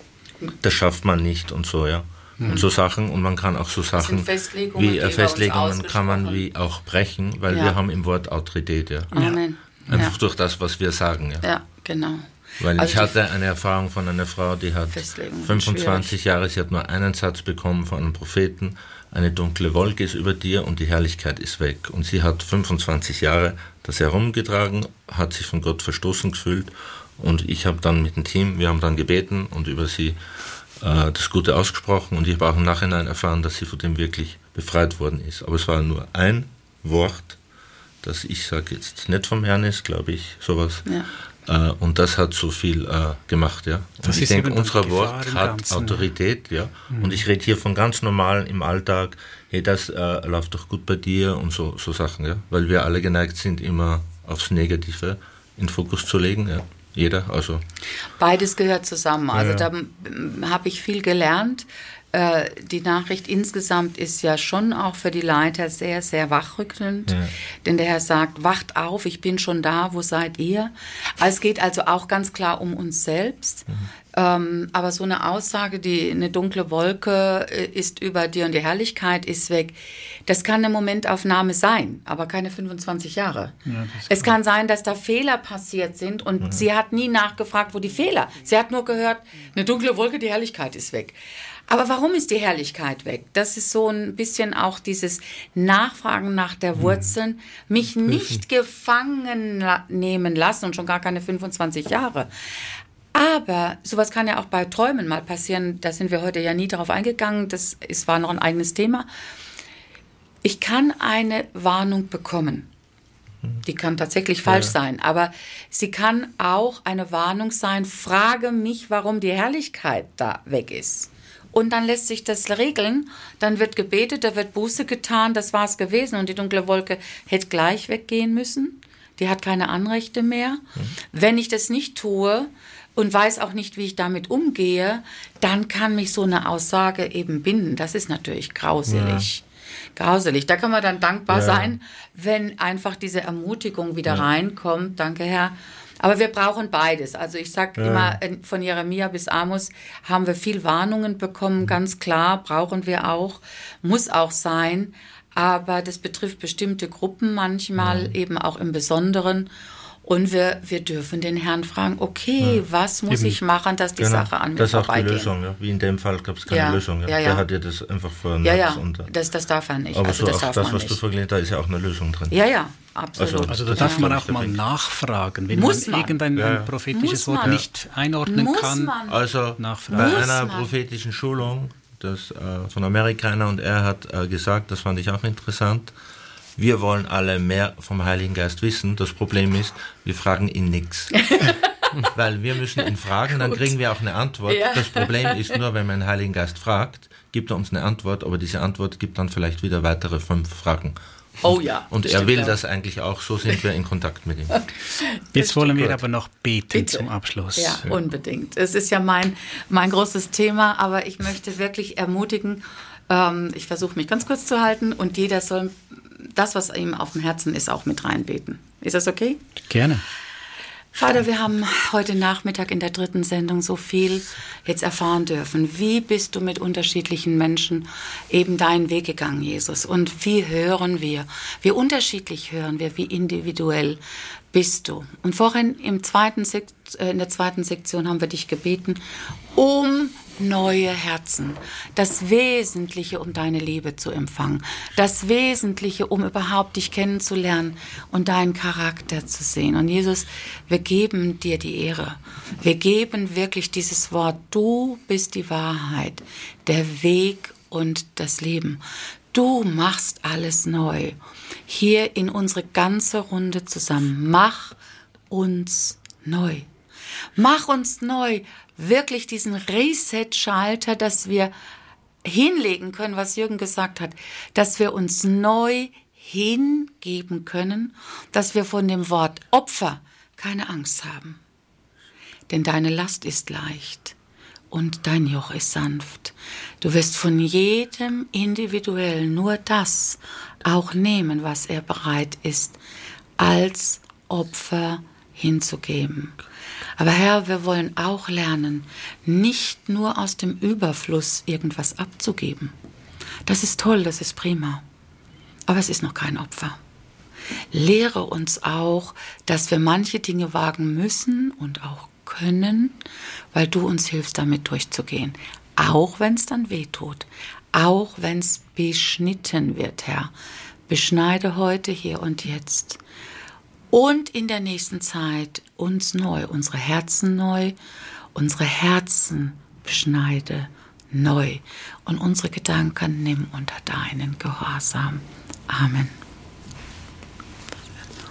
das schafft man nicht und so, ja. Mhm. Und so Sachen, und man kann auch so Sachen, wie äh, Festlegungen kann man wie auch brechen, weil ja. wir haben im Wort Autorität, ja. Amen. Einfach ja. durch das, was wir sagen, ja. Ja, genau. Weil also ich hatte eine Erfahrung von einer Frau, die hat fünfundzwanzig Jahre, sie hat nur einen Satz bekommen von einem Propheten, eine dunkle Wolke ist über dir und die Herrlichkeit ist weg. Und sie hat fünfundzwanzig Jahre das herumgetragen, hat sich von Gott verstoßen gefühlt und ich habe dann mit dem Team, wir haben dann gebeten und über sie äh, das Gute ausgesprochen und ich habe auch im Nachhinein erfahren, dass sie von dem wirklich befreit worden ist. Aber es war nur ein Wort, das ich sage jetzt nicht vom Herrn ist, glaube ich, sowas. Ja. Äh, und das hat so viel äh, gemacht, ja. Und ich denke, unser Wort hat Ganzen, Autorität, ja. Mhm. Und ich rede hier von ganz normalen im Alltag, hey, das äh, läuft doch gut bei dir und so, so Sachen, ja. Weil wir alle geneigt sind, immer aufs Negative in den Fokus zu legen, ja. Jeder, also. Beides gehört zusammen. Also ja, ja. da habe ich viel gelernt. Äh, die Nachricht insgesamt ist ja schon auch für die Leiter sehr, sehr wachrückend. Ja. Denn der Herr sagt, wacht auf, ich bin schon da, wo seid ihr? Es geht also auch ganz klar um uns selbst. Mhm. Ähm, aber so eine Aussage, die eine dunkle Wolke ist über dir und die Herrlichkeit ist weg, das kann eine Momentaufnahme sein, aber keine fünfundzwanzig Jahre. Ja, es kann sein, dass da Fehler passiert sind und mhm. sie hat nie nachgefragt, wo die Fehler. Sie hat nur gehört, eine dunkle Wolke, die Herrlichkeit ist weg. Aber warum ist die Herrlichkeit weg? Das ist so ein bisschen auch dieses Nachfragen nach der Wurzeln, mich nicht gefangen nehmen lassen und schon gar keine fünfundzwanzig Jahre. Aber sowas kann ja auch bei Träumen mal passieren. Da sind wir heute ja nie darauf eingegangen. Das ist, war noch ein eigenes Thema. Ich kann eine Warnung bekommen. Die kann tatsächlich falsch ja. sein. Aber sie kann auch eine Warnung sein. Frage mich, warum die Herrlichkeit da weg ist. Und dann lässt sich das regeln. Dann wird gebetet, da wird Buße getan. Das war es gewesen. Und die dunkle Wolke hätte gleich weggehen müssen. Die hat keine Anrechte mehr. Mhm. Wenn ich das nicht tue und weiß auch nicht, wie ich damit umgehe, dann kann mich so eine Aussage eben binden. Das ist natürlich grauselig. Ja. Grauselig. Da kann man dann dankbar ja. sein, wenn einfach diese Ermutigung wieder ja. reinkommt. Danke, Herr. Aber wir brauchen beides. Also ich sage ja. immer, von Jeremia bis Amos haben wir viel Warnungen bekommen. Ganz klar, brauchen wir auch, muss auch sein. Aber das betrifft bestimmte Gruppen manchmal, ja. eben auch im Besonderen. Und wir, wir dürfen den Herrn fragen, okay, ja. was muss Eben. ich machen, dass die genau. Sache an mir vorbeigeht? Das ist auch die Lösung, ja. Wie in dem Fall gab es keine ja. Lösung. Ja. Ja, ja. Der hat ja das einfach vor Ja, ja, das, das darf er nicht. Aber also so das auch darf das, man was nicht. du verglichen hast, da ist ja auch eine Lösung drin. Ja, ja, absolut. Also, also da darf man auch mal nachfragen, wenn muss man, man irgendein ja, ja. prophetisches muss Wort man. nicht einordnen muss kann. Man. Also nachfragen. bei einer man. prophetischen Schulung das, äh, von Amerikaner und er hat äh, gesagt, das fand ich auch interessant, wir wollen alle mehr vom Heiligen Geist wissen. Das Problem ist, wir fragen ihn nichts. Weil wir müssen ihn fragen, dann kriegen wir auch eine Antwort. Ja. Das Problem ist nur, wenn man den Heiligen Geist fragt, gibt er uns eine Antwort, aber diese Antwort gibt dann vielleicht wieder weitere fünf Fragen. Oh ja. Und er will das eigentlich auch, so sind wir in Kontakt mit ihm. Jetzt wollen wir aber noch beten Bitte. zum Abschluss. Ja, ja, unbedingt. Es ist ja mein, mein großes Thema, aber ich möchte wirklich ermutigen, ähm, ich versuche mich ganz kurz zu halten und jeder soll das, was ihm auf dem Herzen ist, auch mit reinbeten. Ist das okay? Gerne. Vater, wir haben heute Nachmittag in der dritten Sendung so viel jetzt erfahren dürfen. Wie bist du mit unterschiedlichen Menschen eben deinen Weg gegangen, Jesus? Und wie hören wir? Wie unterschiedlich hören wir? Wie individuell bist du? Und vorhin im zweiten Sek- in der zweiten Sektion haben wir dich gebeten um neue Herzen. Das Wesentliche, um deine Liebe zu empfangen. Das Wesentliche, um überhaupt dich kennenzulernen und deinen Charakter zu sehen. Und Jesus, wir geben dir die Ehre. Wir geben wirklich dieses Wort. Du bist die Wahrheit, der Weg und das Leben. Du machst alles neu. Hier in unsere ganze Runde zusammen. Mach uns neu. Mach uns neu. Wirklich diesen Reset-Schalter, dass wir hinlegen können, was Jürgen gesagt hat, dass wir uns neu hingeben können, dass wir von dem Wort Opfer keine Angst haben. Denn deine Last ist leicht und dein Joch ist sanft. Du wirst von jedem individuell nur das auch nehmen, was er bereit ist, als Opfer hinzugeben. Aber Herr, wir wollen auch lernen, nicht nur aus dem Überfluss irgendwas abzugeben. Das ist toll, das ist prima. Aber es ist noch kein Opfer. Lehre uns auch, dass wir manche Dinge wagen müssen und auch können, weil du uns hilfst, damit durchzugehen. Auch wenn es dann wehtut. Auch wenn es beschnitten wird, Herr. Beschneide heute, hier und jetzt. Und in der nächsten Zeit uns neu, unsere Herzen neu, unsere Herzen beschneide neu und unsere Gedanken nimm unter deinen Gehorsam. Amen.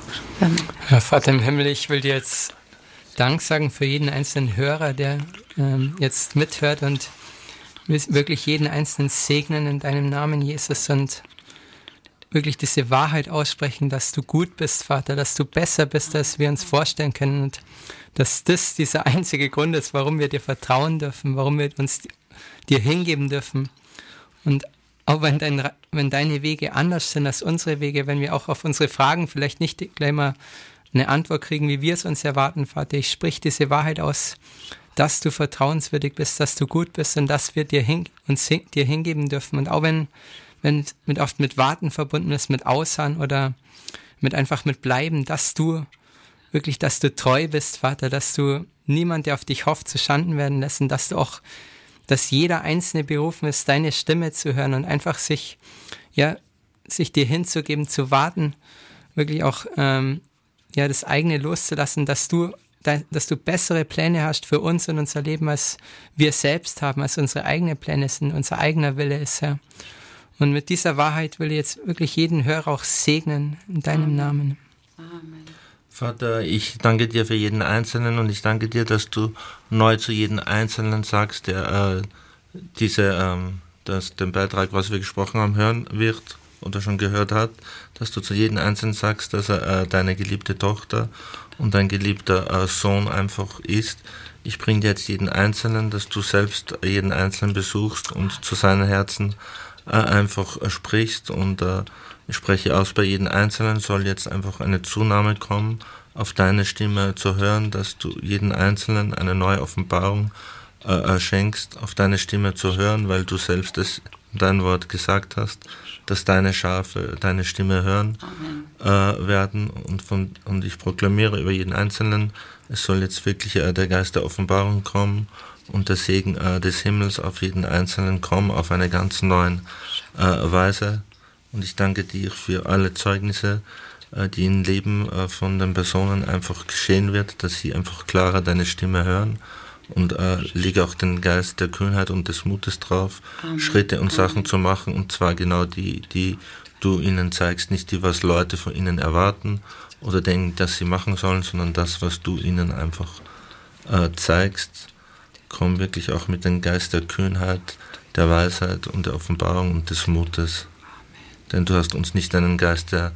Ja, Vater im Himmel, ich will dir jetzt Dank sagen für jeden einzelnen Hörer, der ähm, jetzt mithört und wirklich jeden einzelnen segnen in deinem Namen, Jesus, und wirklich diese Wahrheit aussprechen, dass du gut bist, Vater, dass du besser bist, als wir uns vorstellen können und dass das dieser einzige Grund ist, warum wir dir vertrauen dürfen, warum wir uns dir hingeben dürfen. Und auch wenn, dein, wenn deine Wege anders sind als unsere Wege, wenn wir auch auf unsere Fragen vielleicht nicht gleich mal eine Antwort kriegen, wie wir es uns erwarten, Vater, ich sprich diese Wahrheit aus, dass du vertrauenswürdig bist, dass du gut bist und dass wir dir hin, uns hin, dir hingeben dürfen. Und auch wenn wenn mit oft mit Warten verbunden ist, mit Ausharren oder mit einfach mit Bleiben, dass du wirklich, dass du treu bist, Vater, dass du niemand, der auf dich hofft, zu Schanden werden lässt und dass du auch, dass jeder Einzelne berufen ist, deine Stimme zu hören und einfach sich, ja, sich dir hinzugeben, zu warten, wirklich auch, ähm, ja, das eigene loszulassen, dass du, dass du bessere Pläne hast für uns und unser Leben, als wir selbst haben, als unsere eigenen Pläne sind, unser eigener Wille ist, Herr. Und mit dieser Wahrheit will ich jetzt wirklich jeden Hörer auch segnen in deinem Amen. Namen. Amen. Vater, ich danke dir für jeden Einzelnen und ich danke dir, dass du neu zu jedem Einzelnen sagst, der äh, diese, ähm, dass den Beitrag, was wir gesprochen haben, hören wird oder schon gehört hat, dass du zu jedem Einzelnen sagst, dass er äh, deine geliebte Tochter und dein geliebter äh, Sohn einfach ist. Ich bringe dir jetzt jeden Einzelnen, dass du selbst jeden Einzelnen besuchst und zu seinen Herzen einfach sprichst und äh, ich spreche aus, bei jedem Einzelnen soll jetzt einfach eine Zunahme kommen, auf deine Stimme zu hören, dass du jeden Einzelnen eine neue Offenbarung äh, schenkst, auf deine Stimme zu hören, weil du selbst es in dein Wort gesagt hast, dass deine Schafe deine Stimme hören äh, werden und, von, und ich proklamiere über jeden Einzelnen, es soll jetzt wirklich äh, der Geist der Offenbarung kommen und der Segen äh, des Himmels auf jeden Einzelnen kommen, auf eine ganz neue äh, Weise. Und ich danke dir für alle Zeugnisse, äh, die im Leben äh, von den Personen einfach geschehen wird, dass sie einfach klarer deine Stimme hören. Und äh, lege auch den Geist der Kühnheit und des Mutes drauf, Amen. Schritte und Sachen Amen. Zu machen, und zwar genau die, die du ihnen zeigst, nicht die, was Leute von ihnen erwarten oder denken, dass sie machen sollen, sondern das, was du ihnen einfach äh, zeigst. Komm wirklich auch mit dem Geist der Kühnheit, der Weisheit und der Offenbarung und des Mutes. Denn du hast uns nicht einen Geist der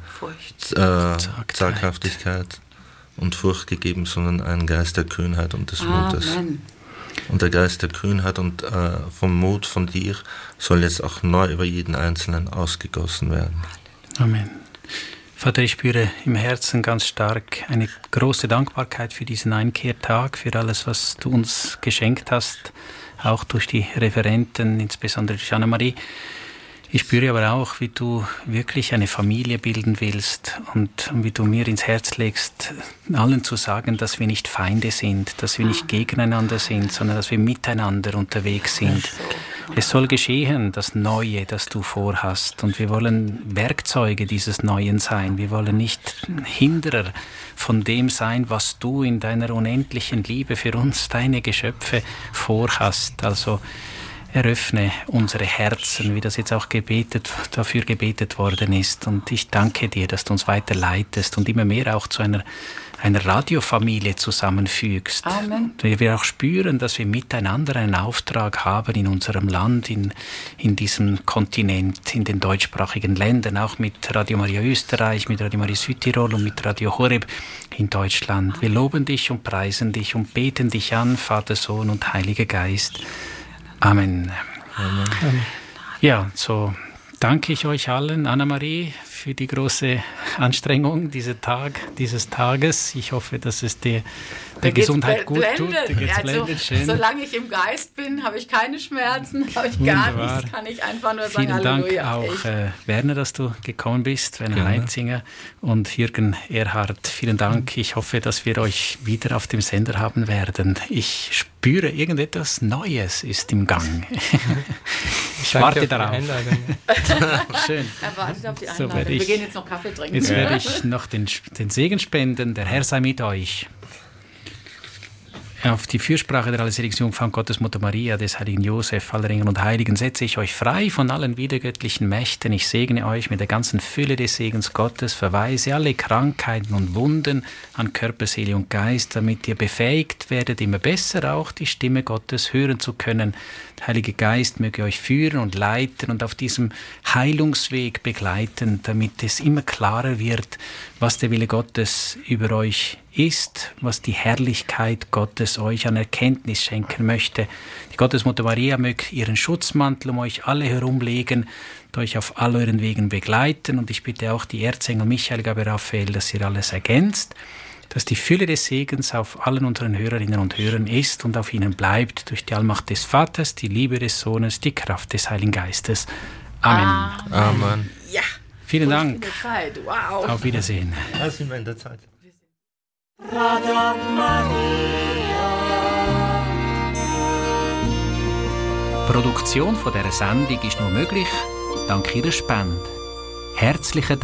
äh, Zaghaftigkeit und Furcht gegeben, sondern einen Geist der Kühnheit und des Amen. Mutes. Und der Geist der Kühnheit und äh, vom Mut von dir soll jetzt auch neu über jeden Einzelnen ausgegossen werden. Amen. Vater, ich spüre im Herzen ganz stark eine große Dankbarkeit für diesen Einkehrtag, für alles, was du uns geschenkt hast, auch durch die Referenten, insbesondere durch Annemarie. Ich spüre aber auch, wie du wirklich eine Familie bilden willst und wie du mir ins Herz legst, allen zu sagen, dass wir nicht Feinde sind, dass wir nicht gegeneinander sind, sondern dass wir miteinander unterwegs sind. Es soll geschehen, das Neue, das du vorhast. Und wir wollen Werkzeuge dieses Neuen sein. Wir wollen nicht Hinderer von dem sein, was du in deiner unendlichen Liebe für uns, deine Geschöpfe, vorhast. Also eröffne unsere Herzen, wie das jetzt auch gebetet, dafür gebetet worden ist. Und ich danke dir, dass du uns weiter leitest und immer mehr auch zu einer, einer Radiofamilie zusammenfügst. Amen. Wir auch spüren, dass wir miteinander einen Auftrag haben in unserem Land, in, in diesem Kontinent, in den deutschsprachigen Ländern, auch mit Radio Maria Österreich, mit Radio Maria Südtirol und mit Radio Horeb in Deutschland. Wir loben dich und preisen dich und beten dich an, Vater, Sohn und Heiliger Geist. Amen. Amen. Ja, so danke ich euch allen, Annemarie, für die große Anstrengung dieser Tag, dieses Tages. Ich hoffe, dass es dir der Gesundheit gut tut. Also, solange ich im Geist bin, habe ich keine Schmerzen, habe ich gar Wunderbar. Nichts, kann ich einfach nur sagen, Vielen Halleluja. Dank auch äh, Werner, dass du gekommen bist, Werner ja. Heitzinger und Jürgen Erhard. Vielen Dank. Ich hoffe, dass wir euch wieder auf dem Sender haben werden. Ich spüre, irgendetwas Neues ist im Gang. Ich warte darauf. Schön. Er wartet auf die Einladung. So ich, wir gehen jetzt noch Kaffee trinken. Jetzt werde ich noch den, den Segen spenden. Der Herr sei mit euch. Auf die Fürsprache der Allerseligsten Gottes Mutter Maria, des heiligen Josef, aller Engel und Heiligen setze ich euch frei von allen widergöttlichen Mächten. Ich segne euch mit der ganzen Fülle des Segens Gottes, verweise alle Krankheiten und Wunden an Körper, Seele und Geist, damit ihr befähigt werdet, immer besser auch die Stimme Gottes hören zu können. Der Heilige Geist möge euch führen und leiten und auf diesem Heilungsweg begleiten, damit es immer klarer wird, was der Wille Gottes über euch ist, was die Herrlichkeit Gottes euch an Erkenntnis schenken möchte. Die Gottesmutter Maria möge ihren Schutzmantel um euch alle herumlegen und euch auf all euren Wegen begleiten. Und ich bitte auch die Erzengel Michael, Gabriel, Raphael, dass ihr alles ergänzt, dass die Fülle des Segens auf allen unseren Hörerinnen und Hörern ist und auf ihnen bleibt, durch die Allmacht des Vaters, die Liebe des Sohnes, die Kraft des Heiligen Geistes. Amen. Amen. Amen. Ja. Vielen Dank. Wow. Auf Wiedersehen. Da sind wir in der Zeit. Radio Maria. Die Produktion von dieser Sendung ist nur möglich dank Ihrer Spende. Herzlichen Dank.